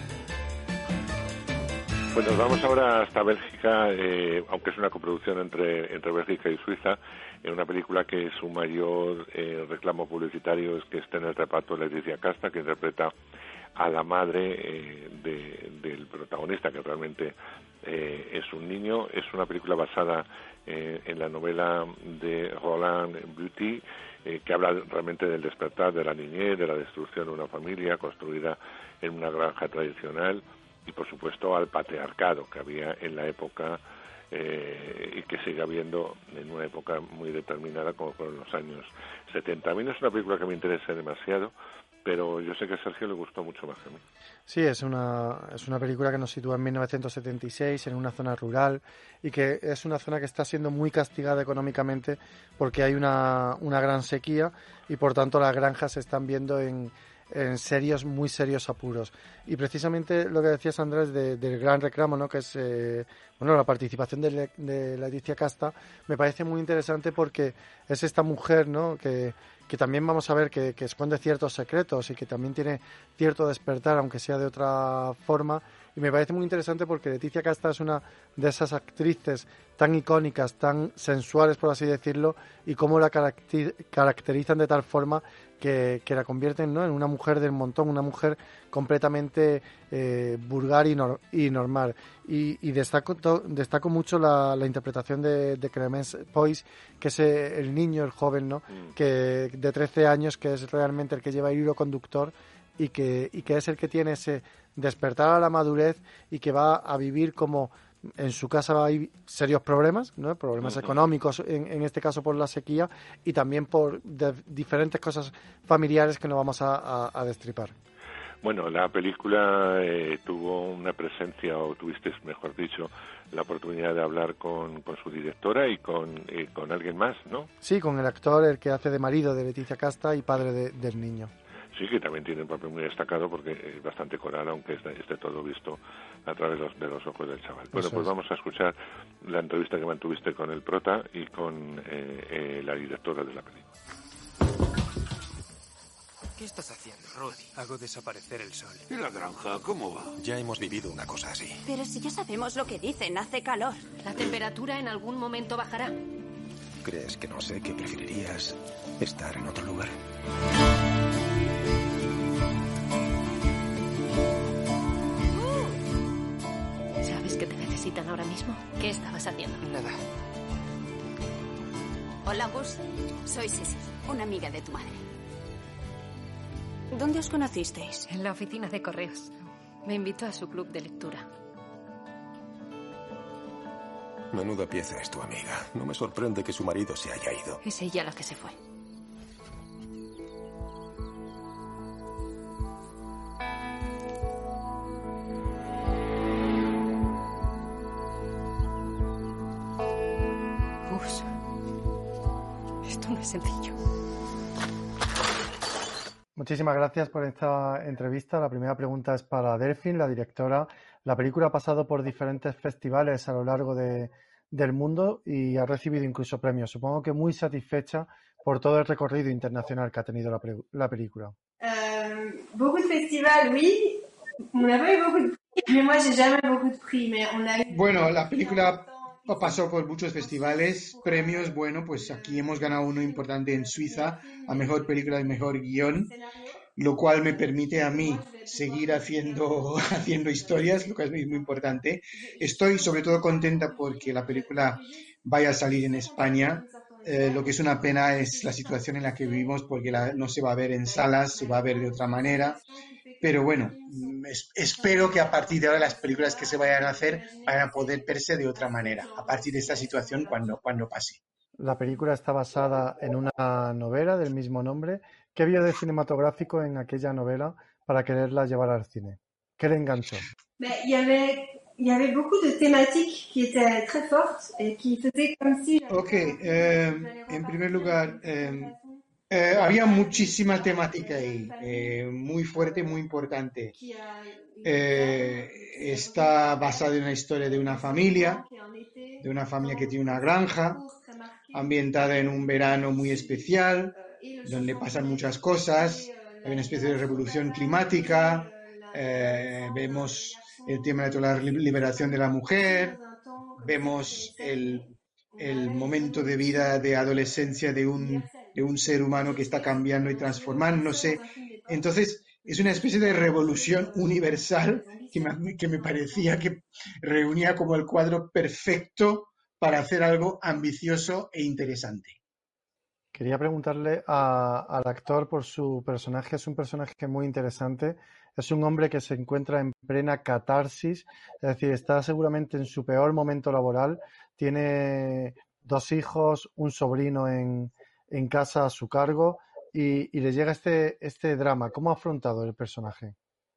Pues nos vamos ahora hasta Bélgica, eh, aunque es una coproducción entre, entre Bélgica y Suiza, en una película que su mayor eh, reclamo publicitario es que esté en el reparto Leticia Casta, que interpreta a la madre eh, de, del protagonista, que realmente eh, es un niño. Es una película basada eh, en la novela de Roland Buty, eh, que habla realmente del despertar de la niñez, de la destrucción de una familia construida en una granja tradicional y, por supuesto, al patriarcado que había en la época eh, y que sigue habiendo en una época muy determinada como fueron los años setenta. A mí no es una película que me interese demasiado, pero yo sé que a Sergio le gustó mucho más que a mí. Sí, es una, es una película que nos sitúa en mil novecientos setenta y seis, en una zona rural, y que es una zona que está siendo muy castigada económicamente porque hay una, una gran sequía y, por tanto, las granjas se están viendo en, en serios, muy serios apuros. Y precisamente lo que decías, Andrés, de, del gran reclamo, ¿no?, que es eh, bueno, la participación de, Le, de Leticia Casta, me parece muy interesante porque es esta mujer, ¿no?, que que también vamos a ver que, que esconde ciertos secretos y que también tiene cierto despertar, aunque sea de otra forma. Y me parece muy interesante porque Leticia Casta es una de esas actrices tan icónicas, tan sensuales, por así decirlo, y cómo la caracter- caracterizan de tal forma que, que la convierten, ¿no?, en una mujer del montón, una mujer completamente eh, vulgar y, nor- y normal. Y, y destaco, to- destaco mucho la, la interpretación de, de Clemence Poix, que es el niño, el joven, ¿no?, mm. que de trece años, que es realmente el que lleva el hilo conductor y que, y que es el que tiene ese despertar a la madurez y que va a vivir como en su casa hay serios problemas, ¿no?, problemas uh-huh. económicos, en, en este caso por la sequía, y también por de, diferentes cosas familiares que no vamos a, a, a destripar. Bueno, la película eh, tuvo una presencia, o tuviste, mejor dicho, la oportunidad de hablar con, con su directora y con, eh, con alguien más, ¿no? Sí, con el actor, el que hace de marido de Leticia Casta y padre de, del niño. Sí, que también tiene un papel muy destacado porque es bastante coral, aunque esté, esté todo visto a través de los, de los ojos del chaval. Bueno, Eso pues es. Vamos a escuchar la entrevista que mantuviste con el prota y con eh, eh, la directora de la película. ¿Qué estás haciendo, Rudy? Hago desaparecer el sol. ¿Y la granja? ¿Cómo va? Ya hemos vivido una cosa así. Pero si ya sabemos lo que dicen, hace calor. La temperatura en algún momento bajará. ¿Crees que no sé que preferirías estar en otro lugar? ¿Sabes que te necesitan ahora mismo? ¿Qué estabas haciendo? Nada. Hola, Gus. Soy Sissy, una amiga de tu madre. ¿Dónde os conocisteis? En la oficina de correos. Me invitó a su club de lectura. Menuda pieza es tu amiga. No me sorprende que su marido se haya ido. Es ella la que se fue. Uf. Esto no es sencillo. Muchísimas gracias por esta entrevista. La primera pregunta es para Delphine, la directora. La película ha pasado por diferentes festivales a lo largo de, del mundo y ha recibido incluso premios. Supongo que muy satisfecha por todo el recorrido internacional que ha tenido la, pre, la película. Euh, beaucoup de festivals, oui. On n'a pas eu beaucoup de prix, mais moi j'ai jamais beaucoup de prix, mais on a eu... Bueno, la película pasó por muchos festivales, premios, bueno, pues aquí hemos ganado uno importante en Suiza, a mejor película y mejor guión, lo cual me permite a mí seguir haciendo, haciendo historias, lo que es muy importante. Estoy sobre todo contenta porque la película vaya a salir en España. Eh, lo que es una pena es la situación en la que vivimos porque la, no se va a ver en salas, se va a ver de otra manera. Pero bueno, es, espero que a partir de ahora las películas que se vayan a hacer vayan a poder verse de otra manera, a partir de esta situación cuando, cuando pase. La película está basada en una novela del mismo nombre. ¿Qué vio de cinematográfico en aquella novela para quererla llevar al cine? ¿Qué le enganchó? Il y avait, il y avait beaucoup de thématiques qui étaient très fortes et qui faisaient comme si... Ok, eh, en primer lugar... Eh, Eh, había muchísima temática ahí, eh, muy fuerte, muy importante. Eh, está basada en la historia de una familia, de una familia que tiene una granja, ambientada en un verano muy especial, donde pasan muchas cosas, hay una especie de revolución climática, eh, vemos el tema de la liberación de la mujer, vemos el, el momento de vida de adolescencia de un de un ser humano que está cambiando y transformándose. Entonces, es una especie de revolución universal que me, que me parecía que reunía como el cuadro perfecto para hacer algo ambicioso e interesante. ¿Qué Quería preguntarle a, al actor por su personaje. Es un personaje muy interesante. Es un hombre que se encuentra en plena catarsis, es decir, está seguramente en su peor momento laboral. Tiene dos hijos, un sobrino en, en casa a su cargo y, y le llega este, este drama. ¿Cómo ha afrontado el personaje?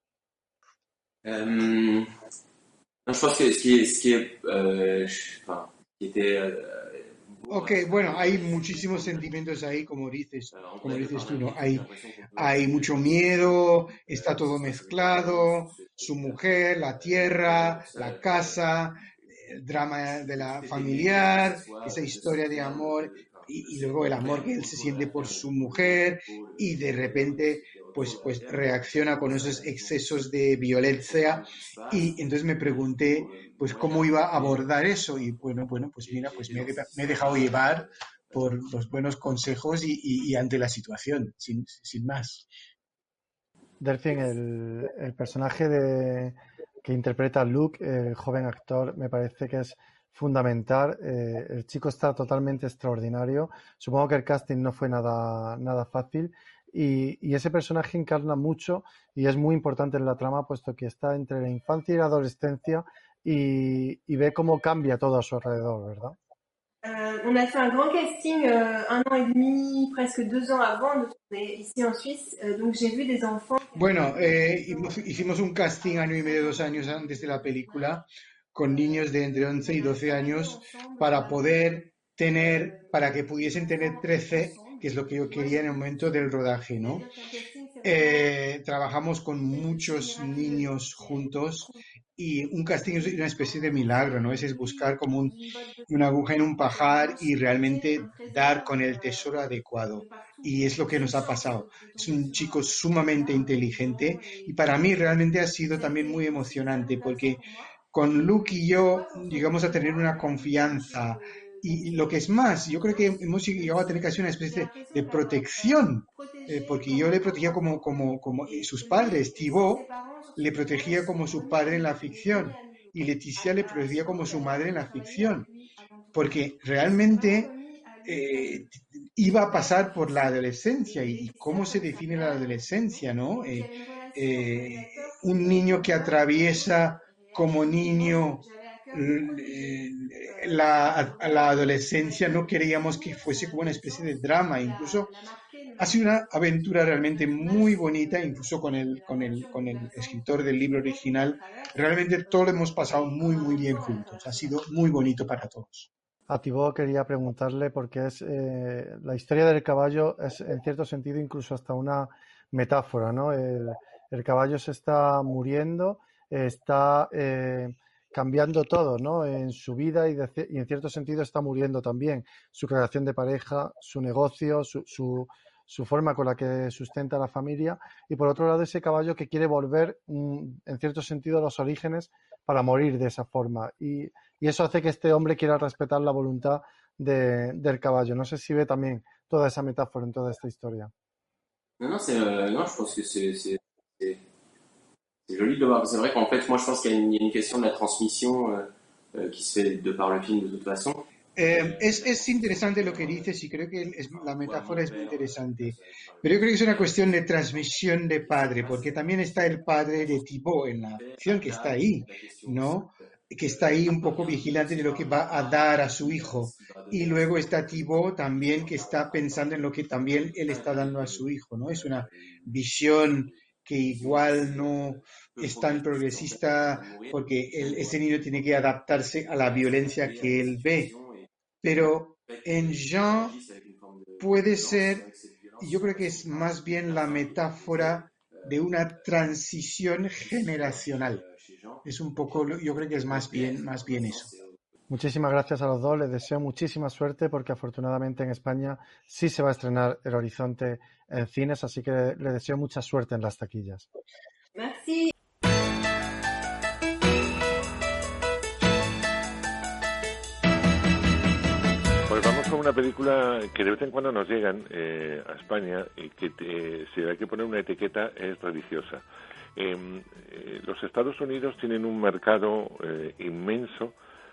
Um, je pense que ce qui est, ce qui est, euh, enfin, qui était euh, Ok, bueno, hay muchísimos sentimientos ahí, como dices, como dices tú, ¿no? Hay, hay mucho miedo, está todo mezclado, su mujer, la tierra, la casa, el drama de la familiar, esa historia de amor y, y luego el amor que él se siente por su mujer y de repente pues, pues reacciona con esos excesos de violencia y entonces me pregunté pues cómo iba a abordar eso y bueno, bueno pues mira, pues me he, me he dejado llevar por los buenos consejos y, y, y ante la situación, sin, sin más. Delfín, el, el personaje de, que interpreta Luke, el joven actor, me parece que es fundamental. Eh, el chico está totalmente extraordinario. Supongo que el casting no fue nada, nada fácil y, y ese personaje encarna mucho y es muy importante en la trama puesto que está entre la infancia y la adolescencia y, y ve cómo cambia todo a su alrededor, ¿verdad? Euh, on a fait un grand casting euh, un an et demi, presque deux ans avant de tourner ici en Suisse. Euh, donc j'ai vu des enfants. Bueno, eh, hicimos un casting año y medio, dos años antes de la película, con niños de entre once y doce años, para poder tener, para que pudiesen tener trece, que es lo que yo quería en el momento del rodaje, ¿no? Eh, trabajamos con muchos niños juntos y un casting es una especie de milagro, ¿no? Es, es buscar como un, una aguja en un pajar y realmente dar con el tesoro adecuado. Y es lo que nos ha pasado. Es un chico sumamente inteligente y para mí realmente ha sido también muy emocionante porque con Luke y yo llegamos a tener una confianza y lo que es más, yo creo que hemos llegado a tener casi una especie de, de protección, eh, porque yo le protegía como, como, como sus padres, Thibaut le protegía como su padre en la ficción y Leticia le protegía como su madre en la ficción, porque realmente eh, iba a pasar por la adolescencia y, y cómo se define la adolescencia, ¿no? Eh, eh, un niño que atraviesa como niño la, la adolescencia, no queríamos que fuese como una especie de drama, incluso ha sido una aventura realmente muy bonita, incluso con el, con el, con el escritor del libro original, realmente todo lo hemos pasado muy muy bien juntos, ha sido muy bonito para todos. A Thibaut quería preguntarle porque es eh, la historia del caballo es en cierto sentido incluso hasta una metáfora, ¿no? El, el caballo se está muriendo, está eh, cambiando todo, ¿no? En su vida y, de, y en cierto sentido está muriendo también su relación de pareja, su negocio, su, su, su forma con la que sustenta la familia y por otro lado ese caballo que quiere volver mm, en cierto sentido a los orígenes para morir de esa forma y, y eso hace que este hombre quiera respetar la voluntad de, del caballo. No sé si ve también toda esa metáfora en toda esta historia. No, no, c'est, euh, non je pense que c'est, c'est, c'est... C'est joli de le voir. C'est vrai qu'en fait, moi, je pense qu'il y a une, il y a une question de la transmission euh, euh, qui se fait de par le film de toute façon. Eh, es, es interesante lo que dices y creo que es, la metáfora es muy interesante. Pero yo creo que es una cuestión de transmisión de padre, porque también está el padre de Thibaut en la acción que está ahí, ¿no? Que está ahí un poco vigilante de lo que va a dar a su hijo. Y luego está Thibaut también que está pensando en lo que también él está dando a su hijo, ¿no? Es una visión que igual no es tan progresista porque el, ese niño tiene que adaptarse a la violencia que él ve. Pero en Jean puede ser, yo creo que es más bien la metáfora de una transición generacional. Es un poco, yo creo que es más bien, más bien eso. Muchísimas gracias a los dos, les deseo muchísima suerte porque afortunadamente en España sí se va a estrenar El Horizonte en cines, así que les deseo mucha suerte en las taquillas. Merci. Pues vamos con una película que de vez en cuando nos llegan eh, a España y que eh, si hay que poner una etiqueta es religiosa. Eh, eh, los Estados Unidos tienen un mercado eh, inmenso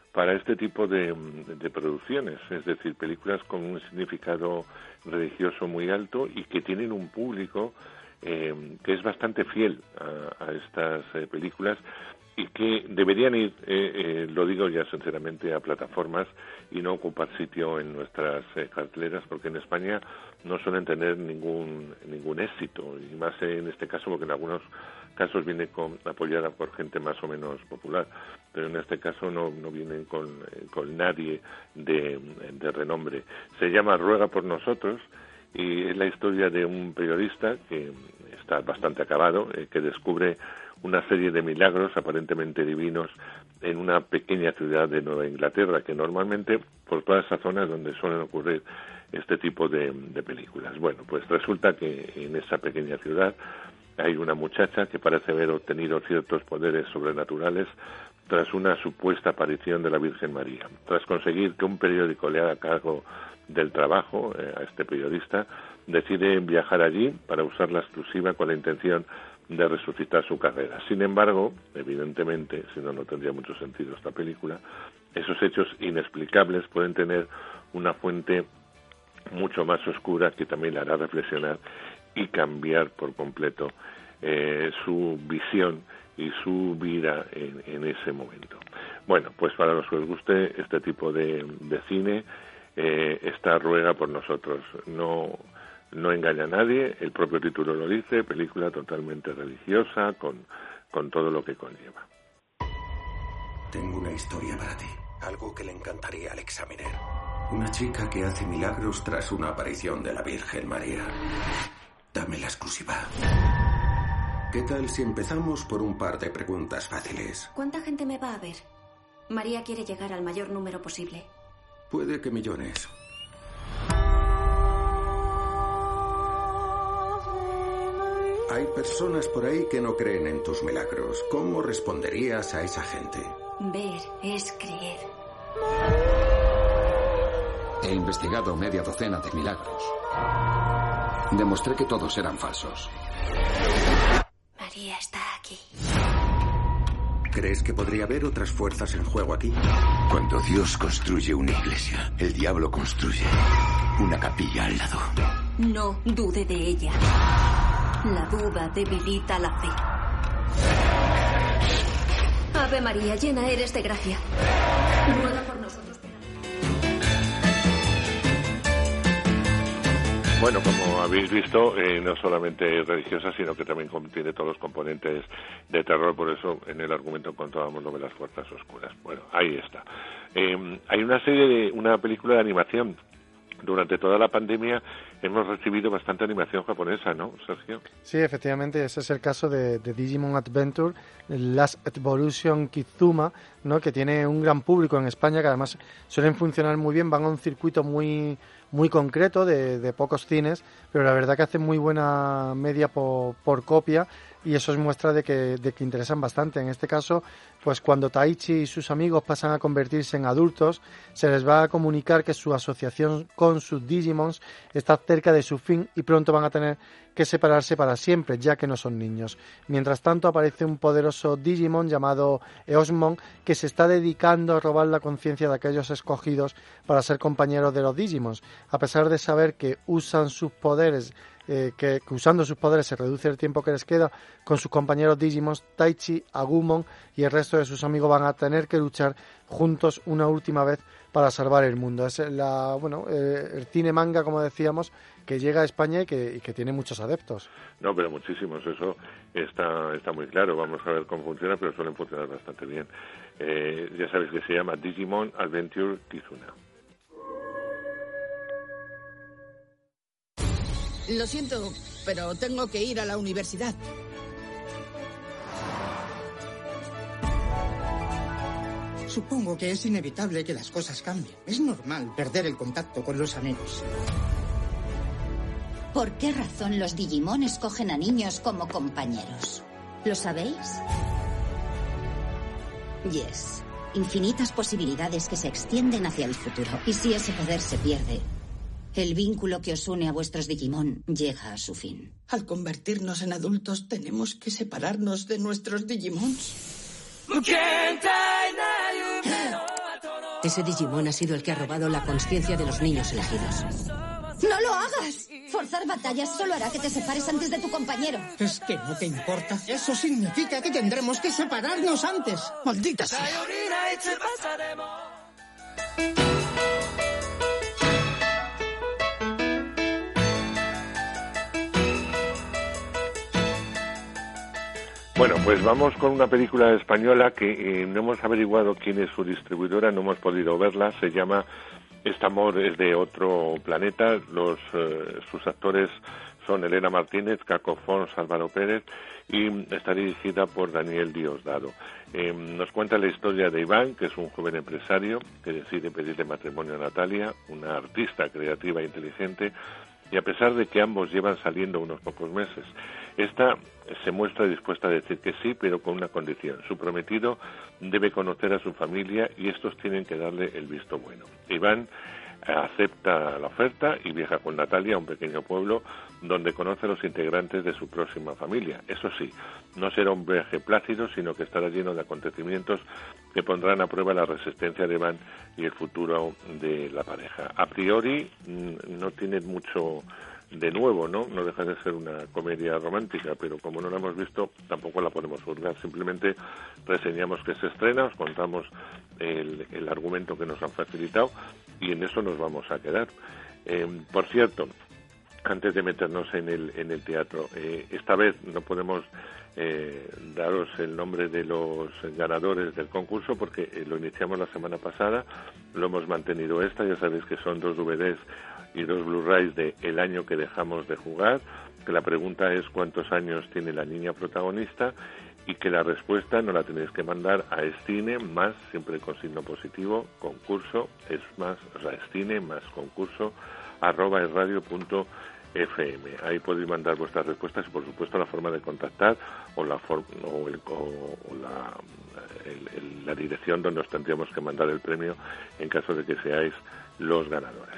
para este tipo de, de producciones, es decir, películas con un significado religioso muy alto y que tienen un público eh, que es bastante fiel a, a estas eh, películas y que deberían ir, eh, eh, lo digo ya sinceramente, a plataformas y no ocupar sitio en nuestras eh, carteleras, porque en España no suelen tener ningún ningún éxito, y más en este caso porque en algunos casos viene con, apoyada por gente más o menos popular, pero en este caso no, no vienen con, eh, con nadie de, de renombre. Se llama Ruega por nosotros y es la historia de un periodista que está bastante acabado, eh, que descubre una serie de milagros aparentemente divinos en una pequeña ciudad de Nueva Inglaterra, que normalmente por toda esa zona es donde suelen ocurrir este tipo de, de películas. Bueno, pues resulta que en esa pequeña ciudad hay una muchacha que parece haber obtenido ciertos poderes sobrenaturales tras una supuesta aparición de la Virgen María. Tras conseguir que un periódico le haga cargo del trabajo eh, a este periodista, decide viajar allí para usar la exclusiva con la intención de resucitar su carrera. Sin embargo, evidentemente, si no, no tendría mucho sentido esta película, esos hechos inexplicables pueden tener una fuente mucho más oscura que también le hará reflexionar y cambiar por completo eh, su visión y su vida en, en ese momento. Bueno, pues para los que os guste este tipo de, de cine, eh, esta Ruega por nosotros. No, no engaña a nadie, el propio título lo dice, película totalmente religiosa, con, con todo lo que conlleva. Tengo una historia para ti, algo que le encantaría al examiner. Una chica que hace milagros tras una aparición de la Virgen María. Dame la exclusiva. ¿Qué tal si empezamos por un par de preguntas fáciles? ¿Cuánta gente me va a ver? María quiere llegar al mayor número posible. Puede que millones. Hay personas por ahí que no creen en tus milagros. ¿Cómo responderías a esa gente? Ver es creer. He investigado media docena de milagros. Demostré que todos eran falsos. María está aquí. ¿Crees que podría haber otras fuerzas en juego aquí? Cuando Dios construye una iglesia, el diablo construye una capilla al lado. No dude de ella. La duda debilita la fe. Ave María, llena eres de gracia. Ruega por nosotros. Bueno, como habéis visto, eh, no solamente es religiosa, sino que también contiene todos los componentes de terror, por eso en el argumento encontrábamos lo de las fuerzas oscuras. Bueno, ahí está. Eh, hay una serie de, una película de animación. Durante toda la pandemia hemos recibido bastante animación japonesa, ¿no, Sergio? Sí, efectivamente, ese es el caso de, de Digimon Adventure, Last Evolution Kizuma, ¿no? Que tiene un gran público en España, que además suelen funcionar muy bien, van a un circuito muy muy concreto de, de pocos cines, pero la verdad que hacen muy buena media por, por copia, y eso es muestra de que, de que interesan bastante. En este caso, pues cuando Taichi y sus amigos pasan a convertirse en adultos, se les va a comunicar que su asociación con sus Digimons está cerca de su fin y pronto van a tener que separarse para siempre, ya que no son niños. Mientras tanto, aparece un poderoso Digimon llamado Eosmon que se está dedicando a robar la conciencia de aquellos escogidos para ser compañeros de los Digimons. A pesar de saber que usan sus poderes Eh, que, que usando sus poderes se reduce el tiempo que les queda con sus compañeros Digimons, Taichi, Agumon y el resto de sus amigos van a tener que luchar juntos una última vez para salvar el mundo. Es la, bueno, eh, el cine manga, como decíamos, que llega a España y que, y que tiene muchos adeptos. No, pero muchísimos, eso está está muy claro. Vamos a ver cómo funciona, pero suelen funcionar bastante bien. Eh, ya sabéis que se llama Digimon Adventure Kizuna. Lo siento, pero tengo que ir a la universidad. Supongo que es inevitable que las cosas cambien. Es normal perder el contacto con los amigos. ¿Por qué razón los Digimon escogen a niños como compañeros? ¿Lo sabéis? Yes. Infinitas posibilidades que se extienden hacia el futuro. Y si ese poder se pierde, el vínculo que os une a vuestros Digimon llega a su fin. Al convertirnos en adultos, tenemos que separarnos de nuestros Digimons. Ese Digimon ha sido el que ha robado la conciencia de los niños elegidos. ¡No lo hagas! Forzar batallas solo hará que te separes antes de tu compañero. ¿Es que no te importa? Eso significa que tendremos que separarnos antes. ¡Maldita sea! Bueno, pues vamos con una película española que eh, no hemos averiguado quién es su distribuidora, no hemos podido verla, se llama Este amor es de otro planeta, los eh, sus actores son Elena Martínez, Caco Fons, Álvaro Pérez, y está dirigida por Daniel Diosdado. Eh, nos cuenta la historia de Iván, que es un joven empresario que decide pedirle matrimonio a Natalia, una artista creativa e inteligente, y a pesar de que ambos llevan saliendo unos pocos meses, esta se muestra dispuesta a decir que sí, pero con una condición. Su prometido debe conocer a su familia y estos tienen que darle el visto bueno. Iván acepta la oferta y viaja con Natalia a un pequeño pueblo donde conoce a los integrantes de su próxima familia. Eso sí, no será un viaje plácido, sino que estará lleno de acontecimientos que pondrán a prueba la resistencia de Iván y el futuro de la pareja. A priori no tiene mucho de nuevo, ¿no? No deja de ser una comedia romántica, pero como no la hemos visto, tampoco la podemos juzgar. Simplemente reseñamos que se estrena, os contamos el, el argumento que nos han facilitado y en eso nos vamos a quedar. Eh, por cierto, antes de meternos en el, en el teatro, eh, esta vez no podemos eh, daros el nombre de los ganadores del concurso porque eh, lo iniciamos la semana pasada, lo hemos mantenido esta, ya sabéis que son dos D V Ds y dos Blu-rays de El año que dejamos de jugar, que la pregunta es cuántos años tiene la niña protagonista y que la respuesta no la tenéis que mandar a Estine más, siempre con signo positivo, concurso, es más, o sea, Estine más concurso, arroba esradio punto f m. Ahí podéis mandar vuestras respuestas y por supuesto la forma de contactar o la for- o, el, o, o la, el, el, la dirección donde os tendríamos que mandar el premio en caso de que seáis los ganadores.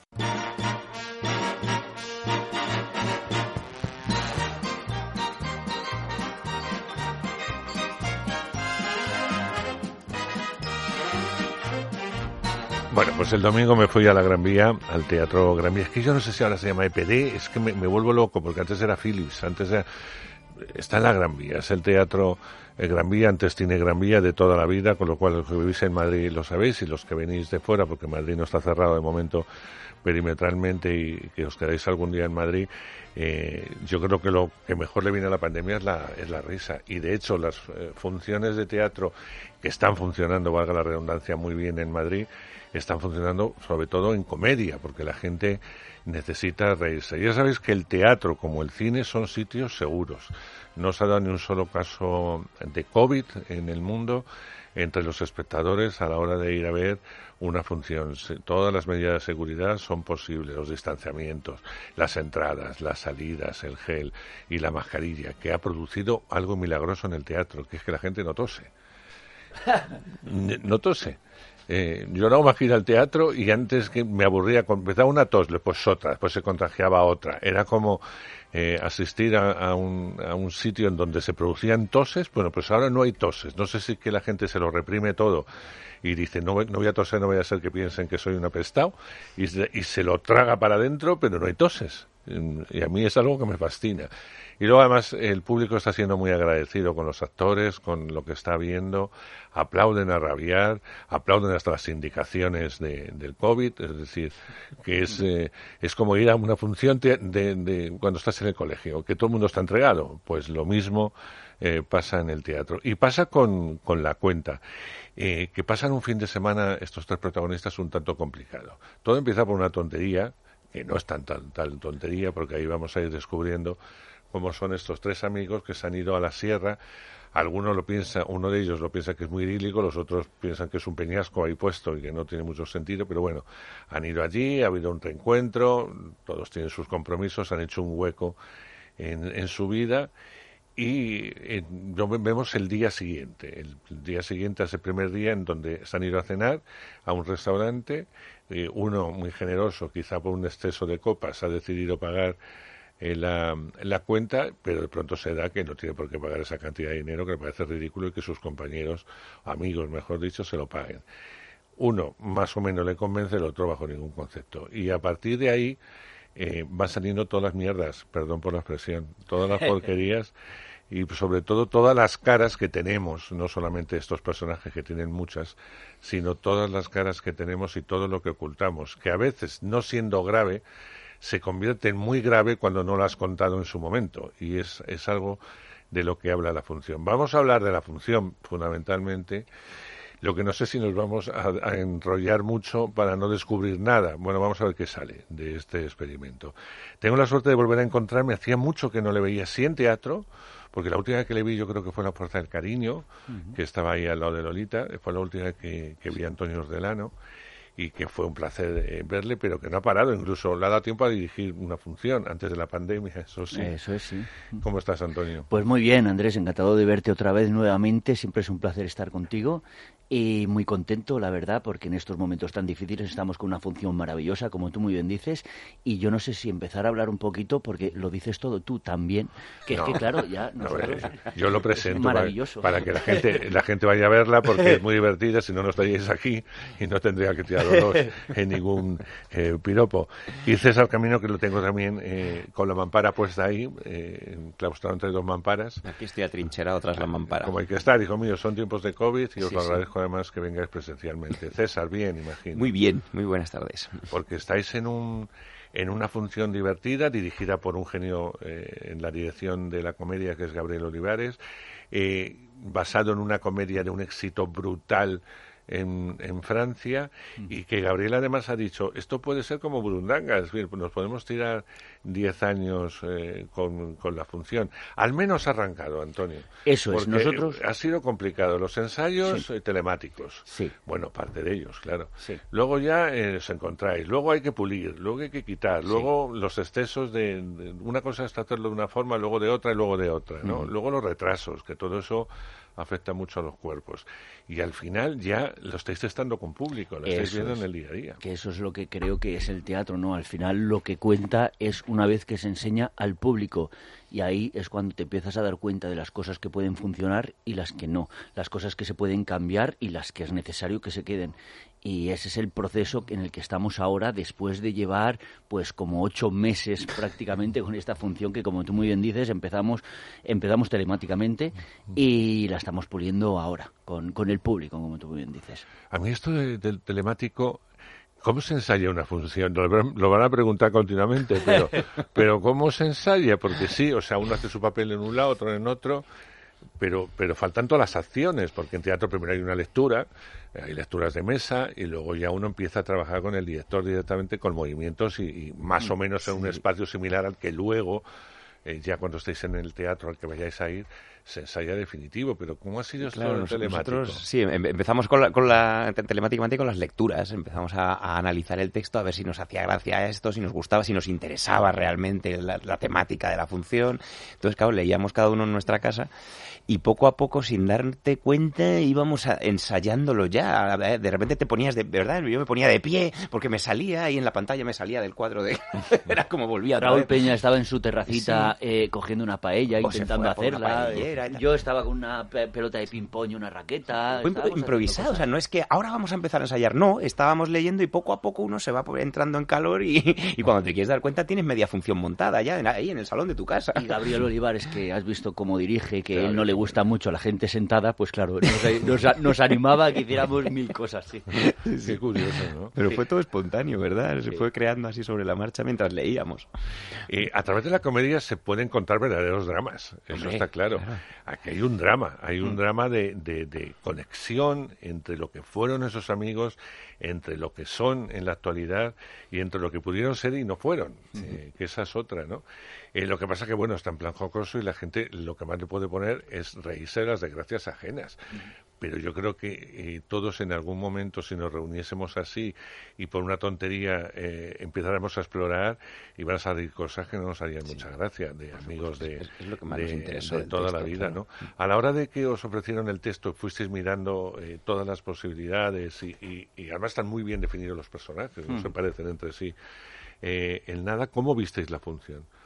Bueno, pues el domingo me fui a la Gran Vía, al Teatro Gran Vía. Es que yo no sé si ahora se llama E P D, es que me, me vuelvo loco, porque antes era Philips, antes era... Está en la Gran Vía, es el Teatro el Gran Vía, antes tiene Gran Vía de toda la vida, con lo cual los que vivís en Madrid lo sabéis, y los que venís de fuera, porque Madrid no está cerrado de momento perimetralmente y que os quedáis algún día en Madrid, eh, yo creo que lo que mejor le viene a la pandemia es la, es la risa. Y de hecho las eh, funciones de teatro que están funcionando, valga la redundancia, muy bien en Madrid, están funcionando sobre todo en comedia, porque la gente necesita reírse. Ya sabéis que el teatro, como el cine, son sitios seguros. No se ha dado ni un solo caso de COVID en el mundo entre los espectadores a la hora de ir a ver una función. Todas las medidas de seguridad son posibles, los distanciamientos, las entradas, las salidas, el gel y la mascarilla, que ha producido algo milagroso en el teatro, que es que la gente no tose. No tose. Eh, yo no más que ir al teatro y antes que me aburría, empezaba una tos, después otra, después se contagiaba otra. Era como eh, asistir a, a, un, a un sitio en donde se producían toses. Bueno, pues ahora no hay toses. No sé si es que la gente se lo reprime todo y dice, no, no voy a toser, no voy a ser que piensen que soy un apestado, y se, y se lo traga para adentro, pero no hay toses. Y a mí es algo que me fascina. Y luego además el público está siendo muy agradecido con los actores, con lo que está viendo, aplauden a rabiar, aplauden hasta las indicaciones de, del COVID, es decir, que es eh, es como ir a una función de, de, de cuando estás en el colegio, que todo el mundo está entregado, pues lo mismo eh, pasa en el teatro. Y pasa con, con La Cuenta, eh, que pasan un fin de semana estos tres protagonistas un tanto complicado. Todo empieza por una tontería, que no es tan, tan, tan tontería, porque ahí vamos a ir descubriendo cómo son estos tres amigos que se han ido a la sierra. Alguno lo piensa, uno de ellos lo piensa que es muy idílico, los otros piensan que es un peñasco ahí puesto y que no tiene mucho sentido, pero bueno, han ido allí, ha habido un reencuentro, todos tienen sus compromisos, han hecho un hueco en, en su vida y eh, vemos el día siguiente, el, el día siguiente es el primer día en donde se han ido a cenar a un restaurante, eh, uno muy generoso, quizá por un exceso de copas, ha decidido pagar En la, en la cuenta, pero de pronto se da que no tiene por qué pagar esa cantidad de dinero, que le parece ridículo y que sus compañeros, amigos mejor dicho, se lo paguen. uno más o menos le convence, el otro bajo ningún concepto. Y a partir de ahí eh, van saliendo todas las mierdas, perdón por la expresión, todas las porquerías y sobre todo todas las caras que tenemos, no solamente estos personajes que tienen muchas, sino todas las caras que tenemos y todo lo que ocultamos, que a veces, no siendo grave, se convierte en muy grave cuando no lo has contado en su momento, y es, es algo de lo que habla la función. Vamos a hablar de la función, fundamentalmente, lo que no sé si nos vamos a, a enrollar mucho para no descubrir nada. Bueno, vamos a ver qué sale de este experimento. Tengo la suerte de volver a encontrarme, hacía mucho que no le veía, sí en teatro, porque la última vez que le vi yo creo que fue en La Fuerza del Cariño, uh-huh. que estaba ahí al lado de Lolita, fue la última vez que, que vi a Antonio Ordelano, y que fue un placer eh, verle, pero que no ha parado, incluso le ha dado tiempo a dirigir una función antes de la pandemia, eso sí. Eso es, sí. ¿Cómo estás, Antonio? Pues muy bien, Andrés, encantado de verte otra vez nuevamente, siempre es un placer estar contigo. Y muy contento, la verdad, porque en estos momentos tan difíciles estamos con una función maravillosa, como tú muy bien dices, y yo no sé si empezar a hablar un poquito, porque lo dices todo tú también, que no, es que claro, ya nosotros... No, eh, yo lo presento para, para que la gente la gente vaya a verla, porque es muy divertida, si no, no estaríais aquí y no tendría que tiraros en ningún eh, piropo. Y César Camino, que lo tengo también eh, con la mampara puesta ahí, eh, claustrado entre dos mamparas. Aquí estoy atrincherado tras la mampara. Como hay que estar, hijo mío, son tiempos de COVID y os sí, lo sí. agradezco además que vengáis presencialmente. César, bien, imagino. Muy bien, muy buenas tardes. Porque estáis en un en una función divertida, dirigida por un genio eh, en la dirección de la comedia, que es Gabriel Olivares, eh, basado en una comedia de un éxito brutal en, en Francia, y que Gabriel además ha dicho, esto puede ser como Burundanga, es decir, nos podemos tirar diez años eh, con, con la función. Al menos ha arrancado, Antonio. Eso es, nosotros... Ha sido complicado, los ensayos sí. eh, telemáticos. Sí. Bueno, parte de ellos, claro. Sí. Luego ya eh, os encontráis, luego hay que pulir, luego hay que quitar, sí. luego los excesos de, de... Una cosa es hacerlo de una forma, luego de otra y luego de otra, ¿no? Uh-huh. Luego los retrasos, que todo eso afecta mucho a los cuerpos. Y al final ya lo estáis testando con público, lo estáis eso viendo es, en el día a día. Que eso es lo que creo que es el teatro, ¿no? Al final lo que cuenta es una vez que se enseña al público. Y ahí es cuando te empiezas a dar cuenta de las cosas que pueden funcionar y las que no. Las cosas que se pueden cambiar y las que es necesario que se queden. Y ese es el proceso en el que estamos ahora, después de llevar pues como ocho meses prácticamente con esta función que, como tú muy bien dices, empezamos empezamos telemáticamente y la estamos puliendo ahora con, con el público, como tú muy bien dices. A mí esto de, del telemático... ¿Cómo se ensaya una función? Lo van a preguntar continuamente, pero, pero ¿cómo se ensaya? Porque sí, o sea, uno hace su papel en un lado, otro en otro, pero, pero faltan todas las acciones, porque en teatro primero hay una lectura, hay lecturas de mesa, y luego ya uno empieza a trabajar con el director directamente con movimientos y, y más o menos en un espacio similar al que luego, eh, ya cuando estéis en el teatro al que vayáis a ir, se ensaya definitivo. Pero ¿cómo ha sido esto claro, el telemático? Nosotros, sí, empezamos con la, con la telemáticamente con las lecturas, empezamos a, a analizar el texto, a ver si nos hacía gracia esto, si nos gustaba, si nos interesaba realmente la, la temática de la función. Entonces, claro, leíamos cada uno en nuestra casa y poco a poco, sin darte cuenta, íbamos a, ensayándolo ya. De repente te ponías de verdad, yo me ponía de pie porque me salía y en la pantalla me salía del cuadro de... Era como volvía otra Raúl vez. Peña estaba en su terracita sí. eh, cogiendo una paella, o intentando hacerla. Paellera, yo estaba con una pelota de ping-pong y una raqueta. Fue improvisado, o sea, no es que ahora vamos a empezar a ensayar, no, estábamos leyendo y poco a poco uno se va entrando en calor y, y cuando te quieres dar cuenta tienes media función montada ya en, ahí en el salón de tu casa. Y Gabriel Olivares, que has visto cómo dirige, que claro, él no le gusta mucho la gente sentada, pues claro, nos, nos, nos animaba a que hiciéramos mil cosas, sí. Sí, qué curioso, ¿no? Pero sí. fue todo espontáneo, ¿verdad? Se sí. fue creando así sobre la marcha mientras leíamos. Y a través de la comedia se pueden contar verdaderos dramas, eso Hombre, está claro. claro. Aquí hay un drama, hay un mm. drama de, de, de conexión entre lo que fueron esos amigos, entre lo que son en la actualidad y entre lo que pudieron ser y no fueron, mm. eh, que esa es otra, ¿no? Eh, lo que pasa que, bueno, está en plan jocoso y la gente lo que más le puede poner es reírse de las desgracias ajenas. Mm. Pero yo creo que eh, todos en algún momento, si nos reuniésemos así y por una tontería eh, empezáramos a explorar, iban a salir cosas que no nos harían sí. mucha gracia, de amigos de, es, es lo que más de, nos interesó de toda texto, la vida, claro. ¿no? A la hora de que os ofrecieron el texto, fuisteis mirando eh, todas las posibilidades y, y, y además están muy bien definidos los personajes, mm. no se parecen entre sí. Eh, el nada, ¿cómo visteis la función?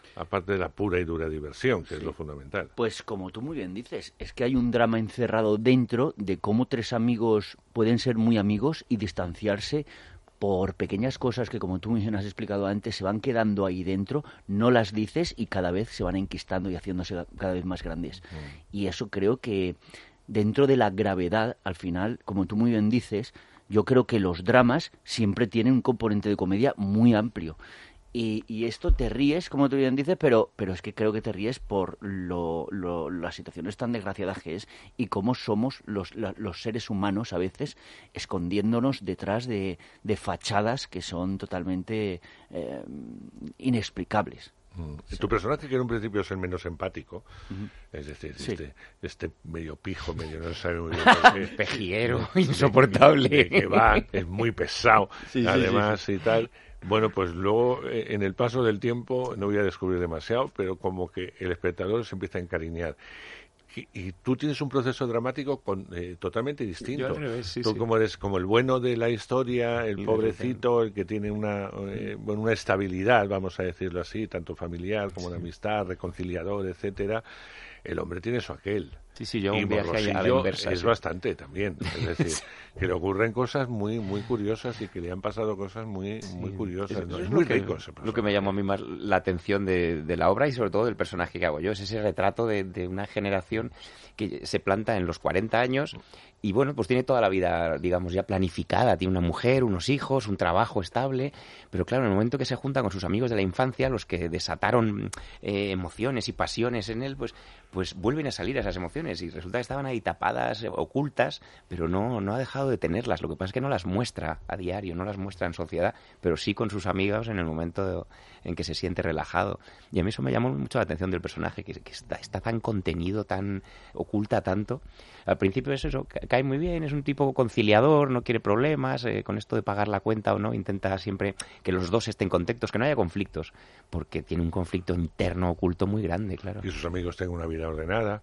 aparte de la pura y dura diversión, que sí. es lo fundamental. Pues como tú muy bien dices, es que hay un drama encerrado dentro de cómo tres amigos pueden ser muy amigos y distanciarse por pequeñas cosas que, como tú bien has explicado antes, se van quedando ahí dentro, no las dices y cada vez se van enquistando y haciéndose cada vez más grandes. Mm. Y eso creo que dentro de la gravedad, al final, como tú muy bien dices, yo creo que los dramas siempre tienen un componente de comedia muy amplio. Y, y esto te ríes, como tú bien dices, pero, pero es que creo que te ríes por lo, lo, las situaciones tan desgraciadas que es y cómo somos los, la, los seres humanos a veces escondiéndonos detrás de, de fachadas que son totalmente eh, inexplicables. Mm. Sí. Tu personaje, que en un principio es el menos empático, uh-huh. es decir, sí. este, este medio pijo, medio no sabe muy bien por qué, pejiero, insoportable, que, que va, es muy pesado, sí, además sí, sí. y tal. Bueno, pues luego, eh, en el paso del tiempo, no voy a descubrir demasiado, pero como que el espectador se empieza a encariñar. Y, y tú tienes un proceso dramático con, eh, totalmente distinto. Yo al revés, sí, tú sí. como eres como el bueno de la historia, el y pobrecito, el que tiene una eh, bueno, una estabilidad, vamos a decirlo así, tanto familiar como sí. de amistad, reconciliador, etcétera. El hombre tiene eso aquel. Sí, sí, yo y un viaje a la inversa. Es sí. bastante también. Es decir, que le ocurren cosas muy muy curiosas y que le han pasado cosas muy sí. muy curiosas. Es, ¿no? es, es muy que, rico ese personaje. Lo que me llamó a mí más la atención de, de la obra y sobre todo del personaje que hago yo. Es ese retrato de, de una generación que se planta en los cuarenta años y bueno, pues tiene toda la vida, digamos, ya planificada. Tiene una mujer, unos hijos, un trabajo estable. Pero claro, en el momento que se junta con sus amigos de la infancia, los que desataron eh, emociones y pasiones en él, pues, pues vuelven a salir esas emociones y resulta que estaban ahí tapadas, ocultas, pero no, no ha dejado de tenerlas. Lo que pasa es que no las muestra a diario, no las muestra en sociedad, pero sí con sus amigos en el momento de, en que se siente relajado. Y a mí eso me llamó mucho la atención del personaje, que, que está, está tan contenido, tan oculta tanto. Al principio es eso, cae muy bien, es un tipo conciliador, no quiere problemas, eh, con esto de pagar la cuenta o no, intenta siempre que los dos estén contentos, que no haya conflictos, porque tiene un conflicto interno oculto muy grande, claro. Y sus amigos tengan una vida ordenada.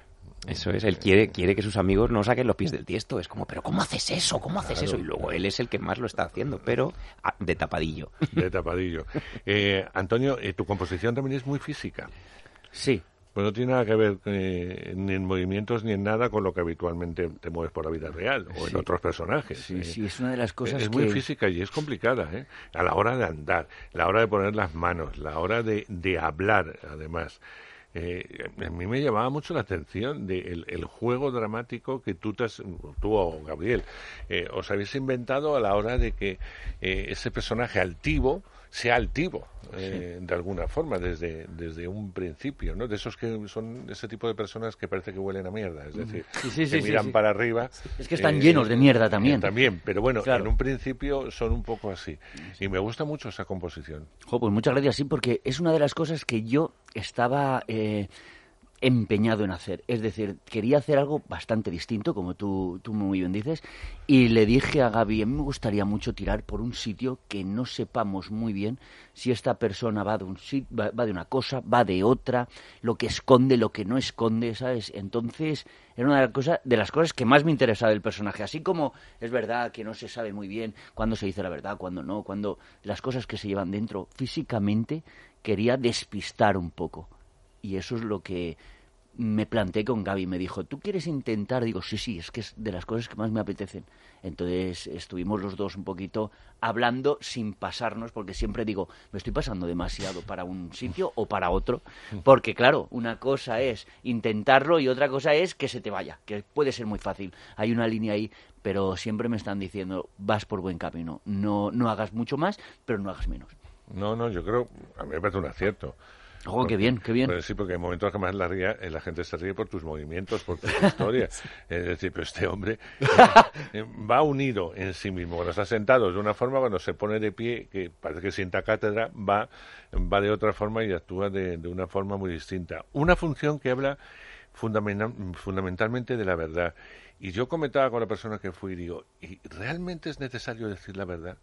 Eso es, él quiere, quiere que sus amigos no saquen los pies del tiesto, es como, pero ¿cómo haces eso? ¿Cómo haces claro, eso? Y luego él es el que más lo está haciendo, pero de tapadillo. De tapadillo. Eh, Antonio, eh, tu composición también es muy física. Sí. Pues no tiene nada que ver eh, ni en movimientos ni en nada con lo que habitualmente te mueves por la vida real o sí. en otros personajes. Sí, eh. sí, es una de las cosas es que... muy física y es complicada, ¿eh? A la hora de andar, la hora de poner las manos, la hora de, de hablar, además. Eh, a mí me llamaba mucho la atención de el, el juego dramático que tú, te has, tú o Gabriel eh, os habéis inventado a la hora de que eh, ese personaje altivo sea altivo eh, sí. de alguna forma desde desde un principio, ¿no? De esos que son ese tipo de personas que parece que huelen a mierda, es decir, sí, sí, que sí, miran sí, sí. para arriba. Es que están eh, llenos de mierda también. Eh, también, pero bueno, claro. en un principio son un poco así. Y me gusta mucho esa composición. Jo, pues muchas gracias, sí, porque es una de las cosas que yo estaba eh, empeñado en hacer. Es decir, quería hacer algo bastante distinto, como tú, tú muy bien dices, y le dije a Gaby, a mí me gustaría mucho tirar por un sitio que no sepamos muy bien si esta persona va de un sit- va, va de una cosa, va de otra, lo que esconde, lo que no esconde, ¿sabes? Entonces, era una de las cosas, de las cosas que más me interesaba del personaje. Así como es verdad que no se sabe muy bien cuándo se dice la verdad, cuándo no, cuándo las cosas que se llevan dentro, físicamente quería despistar un poco. Y eso es lo que me planteé con Gaby. Me dijo, ¿tú quieres intentar? Digo, sí, sí, es que es de las cosas que más me apetecen. Entonces estuvimos los dos un poquito hablando sin pasarnos, porque siempre digo, me estoy pasando demasiado para un sitio o para otro, porque claro, una cosa es intentarlo y otra cosa es que se te vaya, que puede ser muy fácil. Hay una línea ahí, pero siempre me están diciendo, vas por buen camino, no, no hagas mucho más, pero no hagas menos. No, no, yo creo, a mí me parece un acierto. Oh, porque, qué bien, qué bien. Pues sí, porque hay momentos que más la, ría, la gente se ríe por tus movimientos, por tu historia. Es decir, pero este hombre eh, va unido en sí mismo. Cuando está sentado de una forma, cuando se pone de pie, que parece que sienta cátedra, va, va de otra forma y actúa de, de una forma muy distinta. Una función que habla fundamental, fundamentalmente de la verdad. Y yo comentaba con la persona que fui y digo, ¿y realmente es necesario decir la verdad?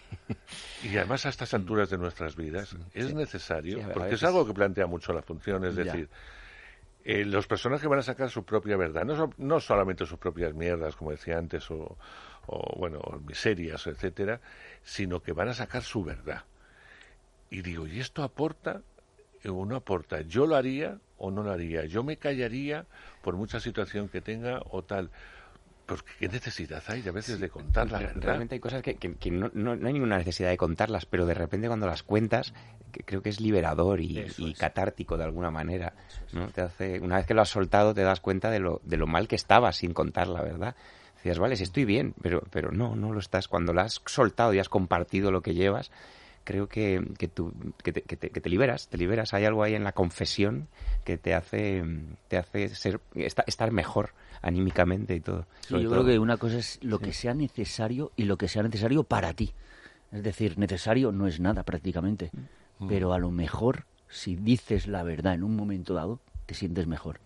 Y además a estas alturas de nuestras vidas, ¿es sí, necesario? Sí, porque veces... es algo que plantea mucho la función, es ya. decir, eh, los personajes van a sacar su propia verdad, no, so, no solamente sus propias mierdas, como decía antes, o, o bueno, o miserias, etcétera, sino que van a sacar su verdad. Y digo, ¿y esto aporta uno aporta, yo lo haría o no lo haría, yo me callaría por mucha situación que tenga o tal. Pues qué necesidad hay de a veces de contar la verdad. Realmente hay cosas que, que, que no, no, no hay ninguna necesidad de contarlas, pero de repente cuando las cuentas, que creo que es liberador y, y es. catártico de alguna manera, ¿no? Te hace, una vez que lo has soltado te das cuenta de lo, de lo mal que estabas sin contar la verdad. Decías, vale, si estoy bien, pero, pero no, no lo estás. Cuando lo has soltado y has compartido lo que llevas, creo que, que, tú, que, te, que, te, que te liberas, te liberas. Hay algo ahí en la confesión que te hace, te hace ser, estar mejor anímicamente y todo. Sí, yo todo. creo que una cosa es lo sí. que sea necesario y lo que sea necesario para ti. Es decir, necesario no es nada prácticamente, mm. pero a lo mejor si dices la verdad en un momento dado, te sientes mejor.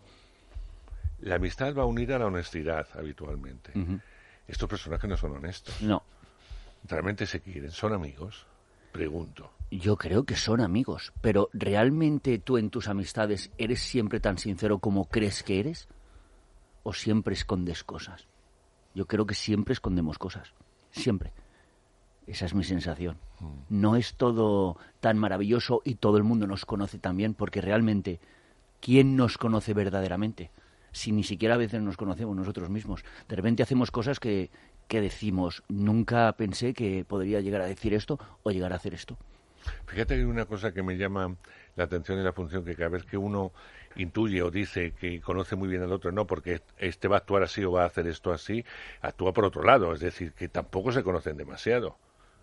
La amistad va unida a la honestidad habitualmente. Uh-huh. Estos personajes no son honestos. No. ¿Realmente se quieren? ¿Son amigos? Pregunto. Yo creo que son amigos, pero ¿realmente tú en tus amistades eres siempre tan sincero como crees que eres? ¿O siempre escondes cosas? Yo creo que siempre escondemos cosas. Siempre. Esa es mi sensación. No es todo tan maravilloso y todo el mundo nos conoce tan bien, porque realmente, ¿quién nos conoce verdaderamente? Si ni siquiera a veces nos conocemos nosotros mismos. De repente hacemos cosas que, que decimos, nunca pensé que podría llegar a decir esto o llegar a hacer esto. Fíjate que hay una cosa que me llama la atención y la función, que cada vez que uno intuye o dice que conoce muy bien al otro, no, porque este va a actuar así o va a hacer esto así, actúa por otro lado, es decir, que tampoco se conocen demasiado,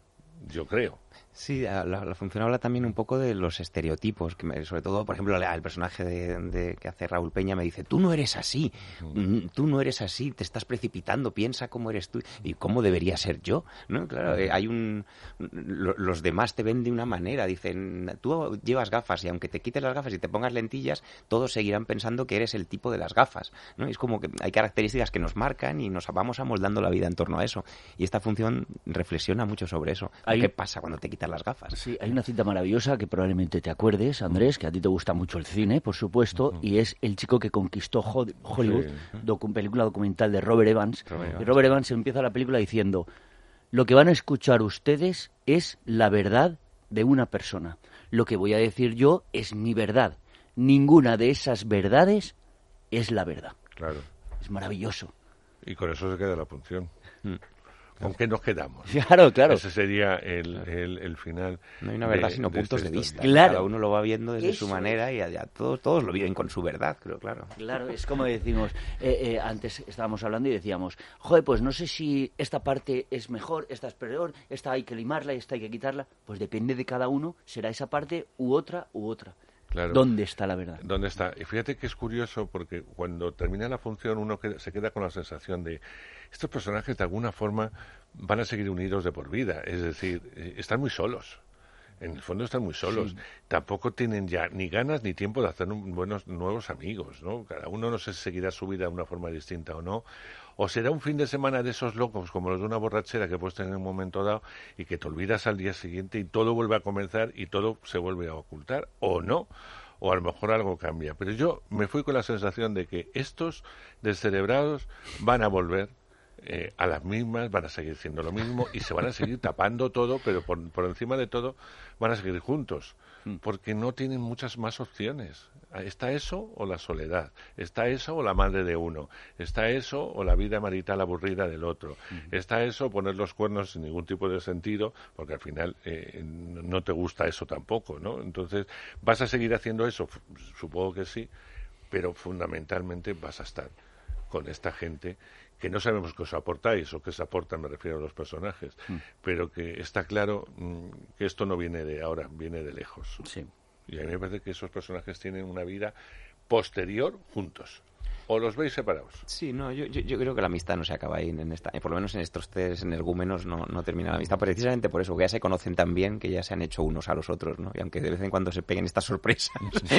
yo creo. Sí, la, la función habla también un poco de los estereotipos, que me, sobre todo, por ejemplo, el personaje de, de, que hace Raúl Peña me dice, tú no eres así, uh-huh. tú no eres así, te estás precipitando, piensa cómo eres tú y cómo debería ser yo, ¿no? Claro, uh-huh. eh, hay un... Lo, los demás te ven de una manera, dicen, tú llevas gafas y aunque te quites las gafas y te pongas lentillas, todos seguirán pensando que eres el tipo de las gafas, ¿no? Es como que hay características que nos marcan y nos vamos amoldando la vida en torno a eso. Y esta función reflexiona mucho sobre eso. Hay... ¿Qué pasa cuando te quitas las gafas? Sí, hay una cita maravillosa que probablemente te acuerdes, Andrés, que a ti te gusta mucho el cine, por supuesto, uh-huh. y es El chico que conquistó Hollywood, sí. docu- película documental de Robert Evans. Robert Evans. Y Robert Evans empieza la película diciendo, lo que van a escuchar ustedes es la verdad de una persona. Lo que voy a decir yo es mi verdad. Ninguna de esas verdades es la verdad. Claro. Es maravilloso. Y con eso se queda la función. Mm. ¿Con qué nos quedamos? Claro, claro. Ese sería el, el, el final. No hay una verdad, de, sino de puntos de vista. Claro. Cada uno lo va viendo desde Eso su manera y allá todos, todos lo viven con su verdad, creo, claro. Claro, es como decimos, eh, eh, antes estábamos hablando y decíamos, joder, pues no sé si esta parte es mejor, esta es peor, esta hay que limarla y esta hay que quitarla. Pues depende de cada uno, será esa parte u otra u otra. Claro. ¿Dónde está la verdad? ¿Dónde está? Y fíjate que es curioso porque cuando termina la función uno queda, se queda con la sensación de estos personajes de alguna forma van a seguir unidos de por vida, es decir, están muy solos. En el fondo están muy solos. Sí. Tampoco tienen ya ni ganas ni tiempo de hacer un, buenos nuevos amigos, ¿no? Cada uno no sé si seguirá su vida de una forma distinta o no. O será un fin de semana de esos locos, como los de una borrachera que puedes tener en un momento dado y que te olvidas al día siguiente y todo vuelve a comenzar y todo se vuelve a ocultar, o no. O a lo mejor algo cambia. Pero yo me fui con la sensación de que estos descerebrados van a volver Eh, a las mismas, van a seguir siendo lo mismo y se van a seguir tapando todo, pero por, por encima de todo van a seguir juntos, porque no tienen muchas más opciones. Está eso o la soledad, está eso o la madre de uno, está eso o la vida marital aburrida del otro, uh-huh. está eso o poner los cuernos sin ningún tipo de sentido, porque al final eh, no te gusta eso tampoco, ¿no? Entonces, ¿vas a seguir haciendo eso? Supongo que sí, pero fundamentalmente vas a estar con esta gente que no sabemos qué os aportáis o qué se aporta, me refiero a los personajes, mm. pero que está claro mmm, que esto no viene de ahora, viene de lejos. Sí. Y a mí me parece que esos personajes tienen una vida posterior juntos. ¿O los veis separados? Sí, no, yo, yo, yo creo que la amistad no se acaba ahí, en esta, por lo menos en estos tres energúmenos no, no termina la amistad, precisamente por eso, que ya se conocen tan bien que ya se han hecho unos a los otros, ¿no? Y aunque de vez en cuando se peguen estas sorpresas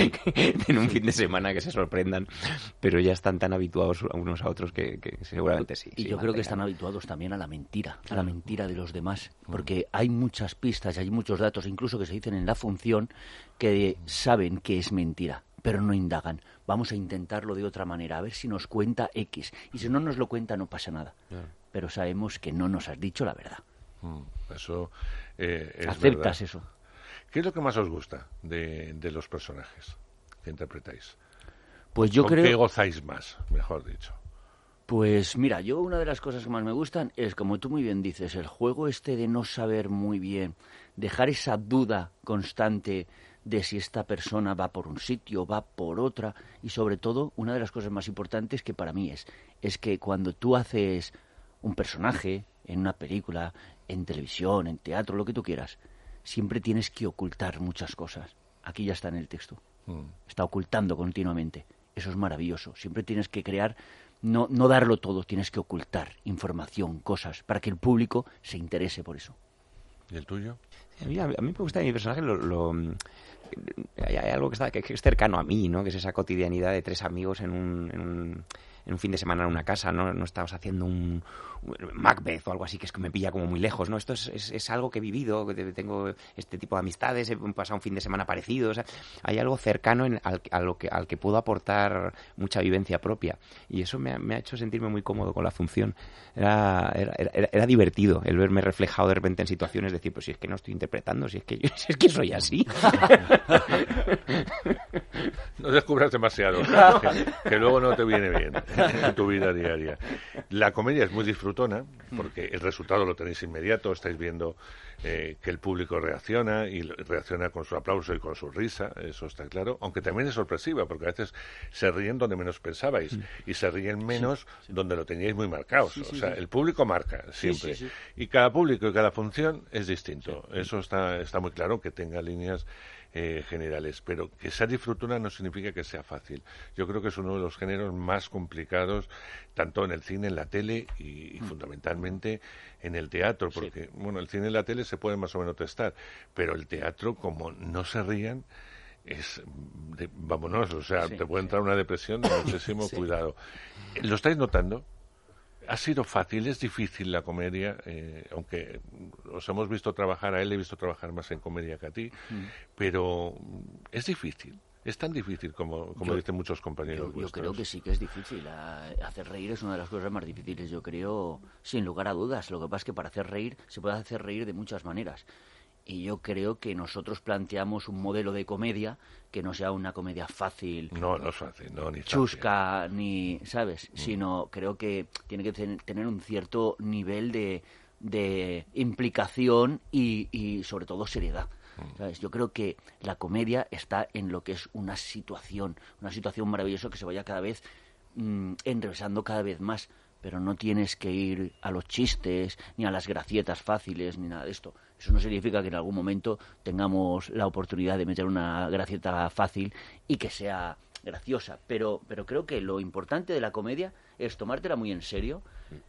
en un fin de semana que se sorprendan, pero ya están tan habituados unos a otros que, que seguramente sí. Y sí, yo creo que están habituados también a la mentira, a la mentira de los demás, porque hay muchas pistas y hay muchos datos, incluso que se dicen en la función, que saben que es mentira, pero no indagan. Vamos a intentarlo de otra manera, a ver si nos cuenta X. Y si no nos lo cuenta, no pasa nada. Yeah. Pero sabemos que no nos has dicho la verdad. Mm, eso eh, es ¿Aceptas verdad. eso? ¿Qué es lo que más os gusta de, de los personajes que interpretáis? Pues yo ¿Con creo... qué gozáis más, mejor dicho? Pues mira, yo una de las cosas que más me gustan es, como tú muy bien dices, el juego este de no saber muy bien, dejar esa duda constante de si esta persona va por un sitio, va por otra, y sobre todo, una de las cosas más importantes que para mí es, es que cuando tú haces un personaje en una película, en televisión, en teatro, lo que tú quieras, siempre tienes que ocultar muchas cosas. Aquí ya está en el texto. Mm. Está ocultando continuamente. Eso es maravilloso. Siempre tienes que crear, no, no darlo todo, tienes que ocultar información, cosas, para que el público se interese por eso. ¿Y el tuyo? A mí, a mí me gusta de mi personaje lo... lo hay, hay algo que, está, que, que es cercano a mí, ¿no? Que es esa cotidianidad de tres amigos en un... En un en un fin de semana en una casa, ¿no? No estamos haciendo un, un Macbeth o algo así, que es que me pilla como muy lejos, ¿no? Esto es, es, es algo que he vivido, que tengo este tipo de amistades, he pasado un fin de semana parecido, o sea, hay algo cercano en, al, a lo que, al que puedo aportar mucha vivencia propia, y eso me ha, me ha hecho sentirme muy cómodo con la función. Era, era, era, era divertido el verme reflejado de repente en situaciones, decir, pues si es que no estoy interpretando, si es que, yo, si es que soy así. No descubras demasiado, que, que luego no te viene bien en tu vida diaria. La comedia es muy disfrutona, porque el resultado lo tenéis inmediato, estáis viendo eh, que el público reacciona, y reacciona con su aplauso y con su risa, eso está claro, aunque también es sorpresiva, porque a veces se ríen donde menos pensabais, sí. y se ríen menos sí, sí. donde lo teníais muy marcados. Sí, sí, o sea, sí. el público marca siempre, sí, sí, sí. y cada público y cada función es distinto. Sí. Eso está, está muy claro, que tenga líneas Eh, generales, pero que sea disfrutona no significa que sea fácil. Yo creo que es uno de los géneros más complicados, tanto en el cine, en la tele y, y mm. fundamentalmente en el teatro, porque sí. bueno, el cine y la tele se pueden más o menos testar, pero el teatro, como no se rían, es de, vámonos, o sea, sí, te puede entrar sí. una depresión de muchísimo sí. cuidado. ¿Lo estáis notando? ¿Ha sido fácil? ¿Es difícil la comedia? Eh, aunque os hemos visto trabajar, a él he visto trabajar más en comedia que a ti, mm. pero es difícil. Es tan difícil como, como yo, dicen muchos compañeros. Yo, yo creo que sí que es difícil. A, hacer reír es una de las cosas más difíciles, yo creo, sin lugar a dudas. Lo que pasa es que para hacer reír se puede hacer reír de muchas maneras. Y yo creo que nosotros planteamos un modelo de comedia que no sea una comedia fácil, no, no es fácil, no, ni chusca, fácil. ni, ¿sabes? Mm. Sino creo que tiene que ten, tener un cierto nivel de, de implicación y, y sobre todo seriedad. Mm. ¿Sabes? Yo creo que la comedia está en lo que es una situación, una situación maravillosa que se vaya cada vez mmm, enrevesando cada vez más, pero no tienes que ir a los chistes, ni a las gracietas fáciles, ni nada de esto. Eso no significa que en algún momento tengamos la oportunidad de meter una gracieta fácil y que sea graciosa. Pero, pero creo que lo importante de la comedia es tomártela muy en serio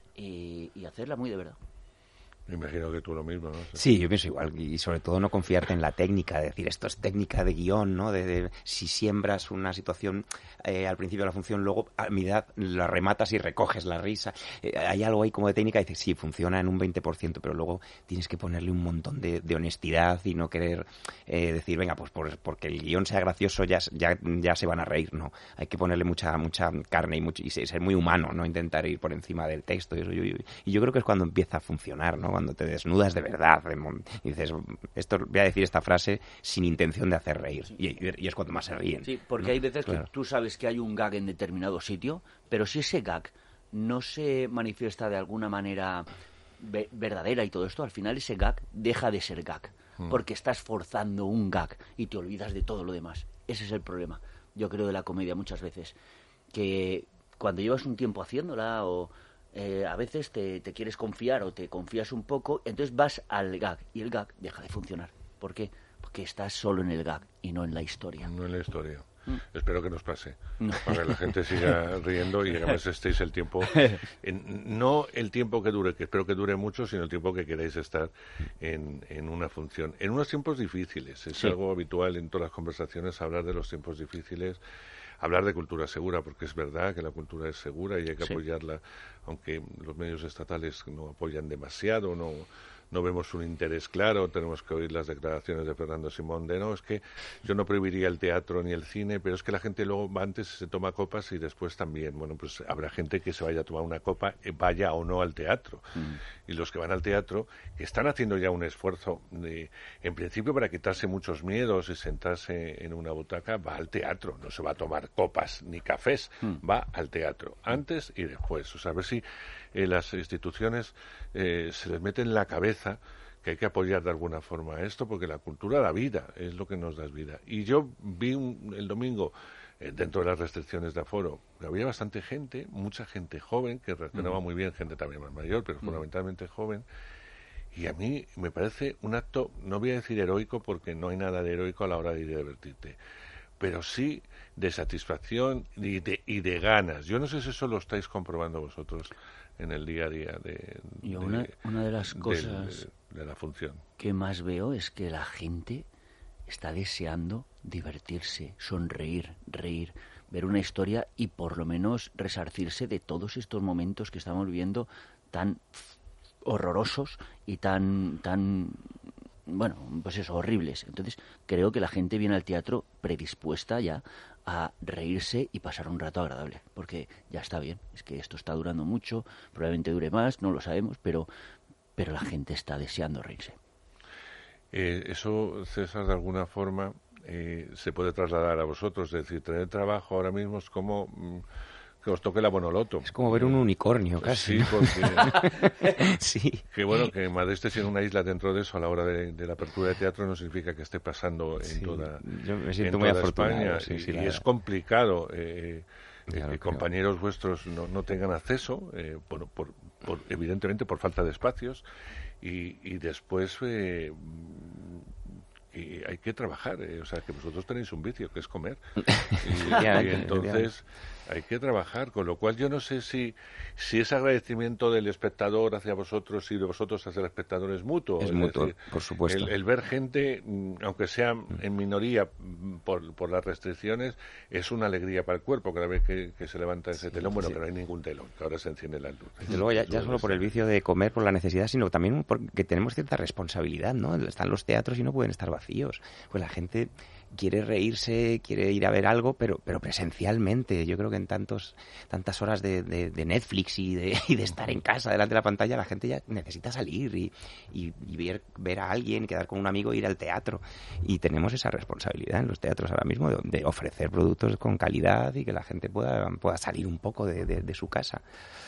y, y hacerla muy de verdad. Me imagino que tú lo mismo, ¿no? Sí, yo pienso igual, y sobre todo no confiarte en la técnica, de decir, esto es técnica de guión, ¿no? De, de si siembras una situación eh, al principio de la función, luego a mitad la rematas y recoges la risa. Eh, hay algo ahí como de técnica, y dices, sí, funciona en un veinte por ciento, pero luego tienes que ponerle un montón de, de honestidad y no querer eh, decir, venga, pues por, porque el guión sea gracioso ya, ya, ya se van a reír, no. Hay que ponerle mucha mucha carne y, mucho, y ser muy humano, ¿no? Intentar ir por encima del texto y eso. Yo, yo, y yo creo que es cuando empieza a funcionar, ¿no? Cuando te desnudas de verdad y dices, esto voy a decir esta frase sin intención de hacer reír, sí. y, y es cuando más se ríen. Sí, porque ¿no? hay veces claro. que tú sabes que hay un gag en determinado sitio, pero si ese gag no se manifiesta de alguna manera ve- verdadera y todo esto, al final ese gag deja de ser gag, mm. porque estás forzando un gag y te olvidas de todo lo demás. Ese es el problema, yo creo, de la comedia muchas veces, que cuando llevas un tiempo haciéndola o Eh, a veces te, te quieres confiar o te confías un poco, entonces vas al gag y el gag deja de funcionar. ¿Por qué? Porque estás solo en el gag y no en la historia. No en la historia. Mm. Espero que nos pase, no. para que la gente siga riendo y además estéis el tiempo, en, no el tiempo que dure, que espero que dure mucho, sino el tiempo que queráis estar en, en una función. En unos tiempos difíciles, es sí. algo habitual en todas las conversaciones hablar de los tiempos difíciles, hablar de cultura segura, porque es verdad que la cultura es segura y hay que sí. apoyarla, aunque los medios estatales no apoyan demasiado, no no vemos un interés claro. Tenemos que oír las declaraciones de Fernando Simón de no, es que yo no prohibiría el teatro ni el cine, pero es que la gente luego va antes se toma copas y después también. Bueno, pues habrá gente que se vaya a tomar una copa, eh, vaya o no al teatro. Mm. Y los que van al teatro, que están haciendo ya un esfuerzo, de, en principio para quitarse muchos miedos y sentarse en una butaca, va al teatro, no se va a tomar copas ni cafés, mm. va al teatro, antes y después. O sea, a ver si eh, las instituciones eh, se les mete en la cabeza que hay que apoyar de alguna forma esto, porque la cultura da vida, es lo que nos da vida. Y yo vi un, el domingo, eh, dentro de las restricciones de aforo, había bastante gente, mucha gente joven, que reaccionaba mm. muy bien, gente también más mayor, pero mm. fundamentalmente joven, y a mí me parece un acto, no voy a decir heroico, porque no hay nada de heroico a la hora de ir a divertirte, pero sí de satisfacción y de, y de ganas. Yo no sé si eso lo estáis comprobando vosotros en el día a día de, Yo de, una, una de las de, cosas de, de la función que más veo es que la gente está deseando divertirse, sonreír, reír, ver una historia y por lo menos resarcirse de todos estos momentos que estamos viviendo tan horrorosos y tan tan bueno, pues eso, horribles. Entonces, creo que la gente viene al teatro predispuesta ya a reírse y pasar un rato agradable, porque ya está bien, es que esto está durando mucho, probablemente dure más, no lo sabemos, pero, pero la gente está deseando reírse. Eh, eso, César, de alguna forma eh, se puede trasladar a vosotros, es decir, tener trabajo ahora mismo es como... Mm, que os toque la Bonoloto. Es como ver un unicornio, casi. Sí, porque... sí. Que bueno, que Madrid esté siendo una isla dentro de eso a la hora de, de la apertura de teatro no significa que esté pasando en sí, toda, yo me siento en muy toda afortunado, España. sí, y sí, y la... es complicado eh, claro, que compañeros vuestros no, no tengan acceso, eh, por, por, por, evidentemente por falta de espacios, y, y después... Eh, y hay que trabajar, eh, o sea, que vosotros tenéis un vicio, que es comer. Y, y entonces hay que trabajar, con lo cual yo no sé si, si ese agradecimiento del espectador hacia vosotros y de vosotros hacia el espectador es mutuo. Es, es mutuo, decir, por supuesto. El, el ver gente, aunque sea en minoría por, por las restricciones, es una alegría para el cuerpo cada vez que, que se levanta ese sí, telón. Bueno, sí. que no hay ningún telón, que ahora se encienden las luces. Desde luego, ya, ya solo por el vicio de comer, por la necesidad, sino también porque tenemos cierta responsabilidad, ¿no? Están los teatros y no pueden estar vacíos. Pues la gente quiere reírse, quiere ir a ver algo, pero pero presencialmente. Yo creo que en tantos tantas horas de, de, de Netflix y de, y de estar en casa delante de la pantalla, la gente ya necesita salir y, y, y ver, ver a alguien, quedar con un amigo, ir al teatro. Y tenemos esa responsabilidad en los teatros ahora mismo de, de ofrecer productos con calidad y que la gente pueda, pueda salir un poco de, de, de su casa.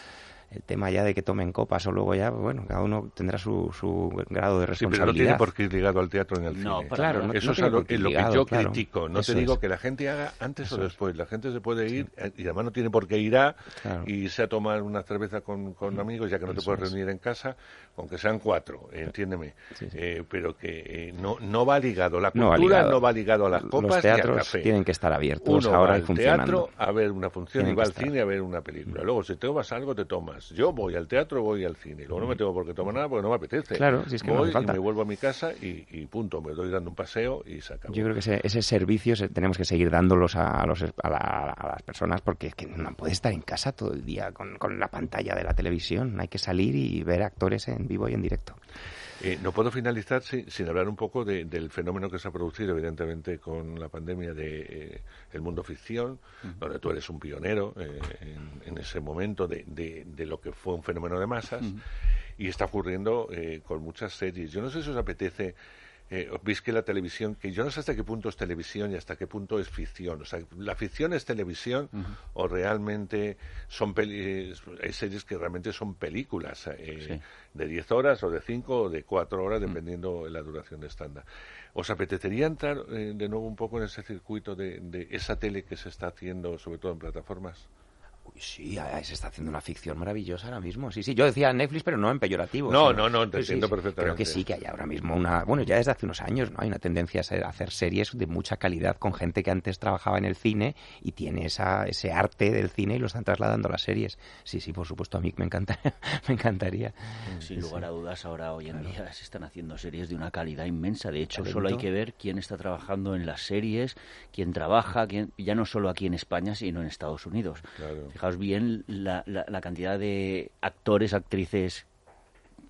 El tema ya de que tomen copas o luego ya, bueno, cada uno tendrá su, su grado de responsabilidad. Sí, pero no tiene por qué ir ligado al teatro ni al no, cine. Claro, no, eso no es algo, lo ligado, que yo claro. critico. No eso te digo es. que la gente haga antes eso o después. Es. La gente se puede ir sí. y además no tiene por qué ir a claro. y irse a tomar una cerveza con, con amigos, ya que no eso te puedes es. reunir en casa, aunque sean cuatro, entiéndeme. Sí, sí. Eh, pero que eh, no, no va ligado. La cultura no va ligado, no va ligado a las copas Los teatros ni al café. Tienen que estar abiertos Uno ahora va y funcionando. Al teatro a ver una función tienen y va al cine a ver una película. Luego, si te tomas algo, te tomas. Yo voy al teatro, voy al cine. Y luego no me tengo por qué tomar nada porque no me apetece. Claro, si es que voy no hace falta. Y me vuelvo a mi casa y, y punto. Me doy dando un paseo y se acabó. Yo creo que ese, ese servicio se, tenemos que seguir dándolos a, los, a, la, a las personas porque es que no puede estar en casa todo el día con, con la pantalla de la televisión. Hay que salir y ver actores en vivo y en directo. Eh, no puedo finalizar sin, sin hablar un poco de, del fenómeno que se ha producido, evidentemente, con la pandemia de eh, el mundo ficción, uh-huh. donde tú eres un pionero eh, en, en ese momento de, de, de lo que fue un fenómeno de masas, uh-huh. y está ocurriendo eh, con muchas series. Yo no sé si os apetece... Eh, veis que la televisión, que yo no sé hasta qué punto es televisión y hasta qué punto es ficción. O sea, ¿la ficción es televisión uh-huh. o realmente son peli- hay series que realmente son películas eh, sí. de diez horas o de cinco o de cuatro horas, dependiendo de uh-huh. la duración de estándar? ¿Os apetecería entrar eh, de nuevo un poco en ese circuito de, de esa tele que se está haciendo, sobre todo en plataformas? Uy, sí, se está haciendo una ficción maravillosa ahora mismo. Sí, sí, yo decía Netflix, pero no en peyorativo. No, sino, no, no, te sí, entiendo sí, perfectamente. Creo que sí, que hay ahora mismo una... Bueno, ya desde hace unos años, ¿no? Hay una tendencia a hacer series de mucha calidad con gente que antes trabajaba en el cine y tiene esa ese arte del cine y lo están trasladando a las series. Sí, sí, por supuesto, a mí me encanta, me encantaría. Sin lugar a dudas, ahora hoy en día se están haciendo series de una calidad inmensa. De hecho, solo hay que ver quién está trabajando en las series, quién trabaja, quién, ya no solo aquí en España, sino en Estados Unidos. Claro. Fijaos bien La, la, la cantidad de actores, actrices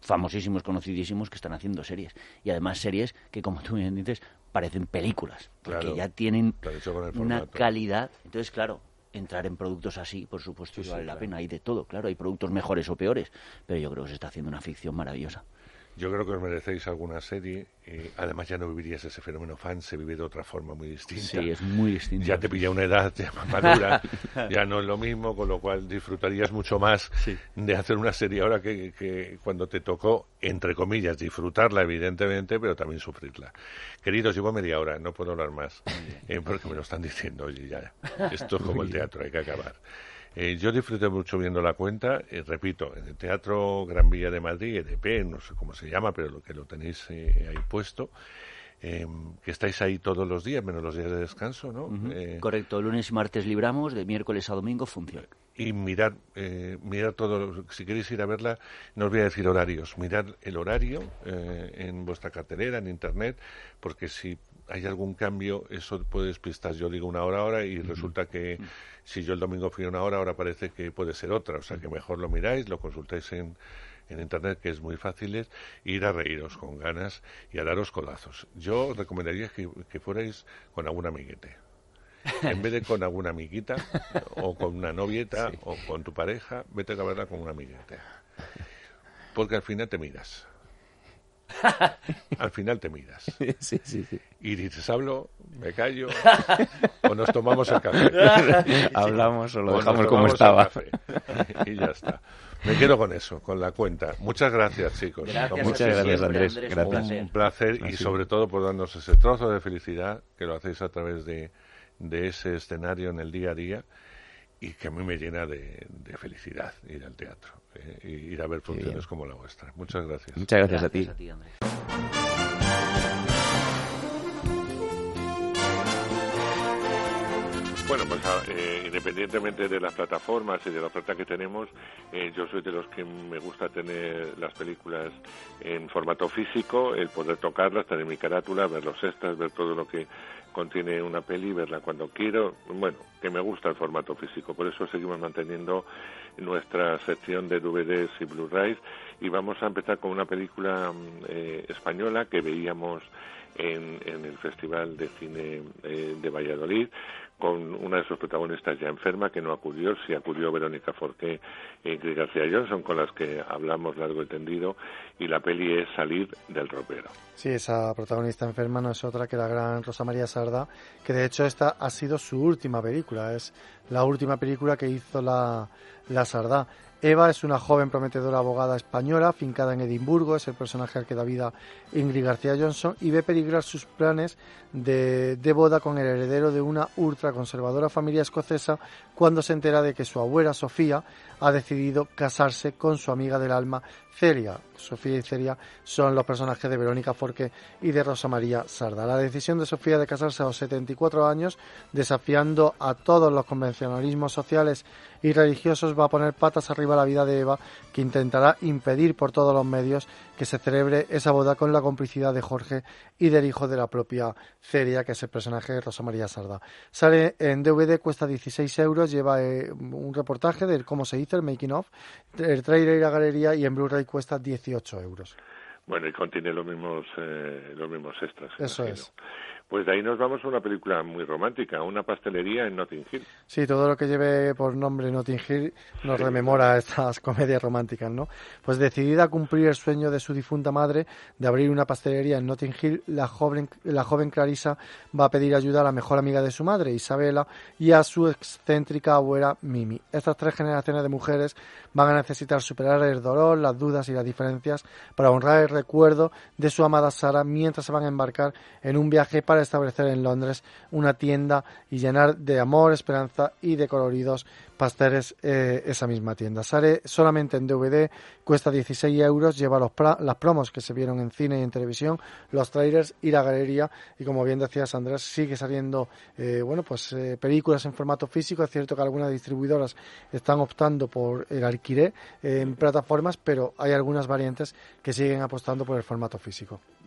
famosísimos, conocidísimos, que están haciendo series. Y además series que, como tú bien dices, parecen películas, porque Claro, ya tienen con el una formato. calidad. Entonces, claro, entrar en productos así, por supuesto, Sí, que sí, vale la claro. pena. Hay de todo, claro, hay productos mejores o peores, pero yo creo que se está haciendo una ficción maravillosa. Yo creo que os merecéis alguna serie. Y además ya no vivirías ese fenómeno fan, se vive de otra forma muy distinta. Sí, es muy distinto. Ya te pilla una edad ya más madura, ya no es lo mismo, con lo cual disfrutarías mucho más Sí. de hacer una serie ahora que, que cuando te tocó, entre comillas, disfrutarla evidentemente, pero también sufrirla. Queridos, llevo media hora, no puedo hablar más, eh, porque me lo están diciendo, oye, ya, esto es como el teatro, hay que acabar. Eh, yo disfruté mucho viendo la cuenta, eh, repito, en el Teatro Gran Vía de Madrid, E D P, no sé cómo se llama, pero lo que lo tenéis eh, ahí puesto, eh, que estáis ahí todos los días, menos los días de descanso, ¿no? Ujú. Eh, Correcto, lunes y martes libramos, de miércoles a domingo función. y mirar, eh, mirar todo, si queréis ir a verla, no os voy a decir horarios, mirad el horario eh, en vuestra cartelera, en internet, porque si hay algún cambio, eso puede despistar. Yo digo una hora ahora y resulta que si yo el domingo fui una hora, ahora parece que puede ser otra, o sea que mejor lo miráis, lo consultáis en, en internet, que es muy fácil, es ir a reíros con ganas y a daros codazos. Yo os recomendaría que, que fuerais con algún amiguete. En vez de con alguna amiguita o con una novieta Sí. o con tu pareja, vete a verla con un amiguete. Porque al final te miras. Al final te miras. Sí, sí, sí. Y dices, hablo, me callo, o nos tomamos el café. Hablamos o lo nos dejamos como tomamos el estaba. café. Y ya está. Me quedo con eso, con la cuenta. Muchas gracias, chicos. Gracias Como Muchas siempre. gracias, Andrés. Andrés, Gracias. Un placer y Así. sobre todo por darnos ese trozo de felicidad que lo hacéis a través de, de ese escenario en el día a día y que a mí me llena de, de felicidad ir al teatro, eh, y ir a ver funciones bien. como la vuestra. Muchas gracias. Muchas gracias, a ti. a ti, Andrés. Bueno, pues ah, eh, independientemente de las plataformas y de la oferta que tenemos, eh, yo soy de los que me gusta tener las películas en formato físico, el poder tocarlas, tener mi carátula, ver los extras, ver todo lo que contiene una peli, verla cuando quiero. Bueno, que me gusta el formato físico, por eso seguimos manteniendo nuestra sección de D V Ds y Blu-rays y vamos a empezar con una película eh, española que veíamos en, en el Festival de Cine eh, de Valladolid, con una de sus protagonistas ya enferma, que no acudió, sí acudió Verónica Forqué y Ingrid García Johnson, con las que hablamos largo y tendido, y la peli es Salir del ropero. Sí, esa protagonista enferma no es otra que la gran Rosa María Sardá, que de hecho esta ha sido su última película, es la última película que hizo la, la Sardá. Eva es una joven prometedora abogada española, afincada en Edimburgo, es el personaje al que da vida Ingrid García Johnson, y ve peligrar sus planes de, de boda con el heredero de una ultraconservadora familia escocesa cuando se entera de que su abuela Sofía ha decidido casarse con su amiga del alma Celia. Sofía y Celia son los personajes de Verónica Forqué y de Rosa María Sardá. La decisión de Sofía de casarse a los setenta y cuatro años, desafiando a todos los convencionalismos sociales y religiosos, va a poner patas arriba a la vida de Eva, que intentará impedir por todos los medios que se celebre esa boda con la complicidad de Jorge y del hijo de la propia Celia, que es el personaje de Rosa María Sardá. Sale en D V D, cuesta dieciséis euros, lleva eh, un reportaje de cómo se hizo, el making of, el trailer y la galería, y en Blu-ray cuesta dieciocho euros. Bueno, y contiene los mismos eh, los mismos extras. Eso imagino. es. Pues de ahí nos vamos a una película muy romántica, una pastelería en Notting Hill. Sí, todo lo que lleve por nombre Notting Hill nos rememora estas comedias románticas, ¿no? Pues decidida a cumplir el sueño de su difunta madre de abrir una pastelería en Notting Hill, la joven, la joven Clarissa va a pedir ayuda a la mejor amiga de su madre, Isabela, y a su excéntrica abuela, Mimi. Estas tres generaciones de mujeres van a necesitar superar el dolor, las dudas y las diferencias para honrar el recuerdo de su amada Sara, mientras se van a embarcar en un viaje para establecer en Londres una tienda y llenar de amor, esperanza y de coloridos pasteles eh, esa misma tienda. Sale solamente en D V D, cuesta dieciséis euros, lleva los pra- las promos que se vieron en cine y en televisión, los trailers y la galería, y como bien decías, Andrés, sigue saliendo eh, bueno pues eh, películas en formato físico. Es cierto que algunas distribuidoras están optando por el alquiler eh, en plataformas, pero hay algunas variantes que siguen apostando por el formato físico.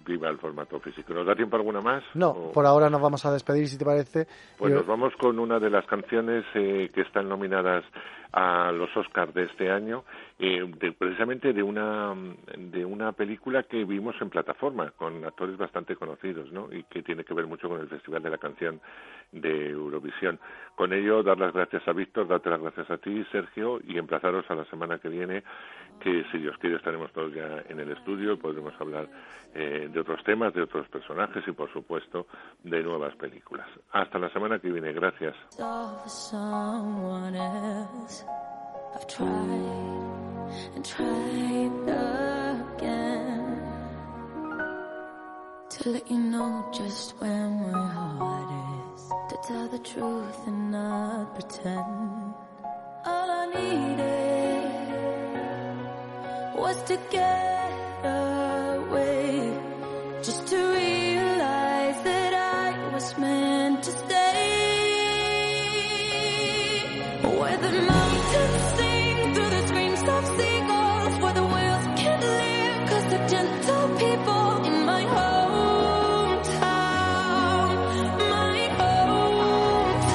viva el formato físico. ¿Nos da tiempo alguna más? No, o... por ahora nos vamos a despedir, si te parece. Pues Yo... nos vamos con una de las canciones eh, que están nominadas a los Oscars de este año, eh, de, precisamente de una de una película que vimos en plataforma, con actores bastante conocidos, ¿no? Y que tiene que ver mucho con el Festival de la Canción de Eurovisión. Con ello, dar las gracias a Víctor, darte las gracias a ti, Sergio, y emplazaros a la semana que viene, que si Dios quiere estaremos todos ya en el estudio y podremos hablar eh, de otros temas, de otros personajes y, por supuesto, de nuevas películas. Hasta la semana que viene. Gracias. I've tried and tried again to let you know just where my heart is, to tell the truth and not pretend. All I needed was to get away, just to realize that I was meant to stay. Where the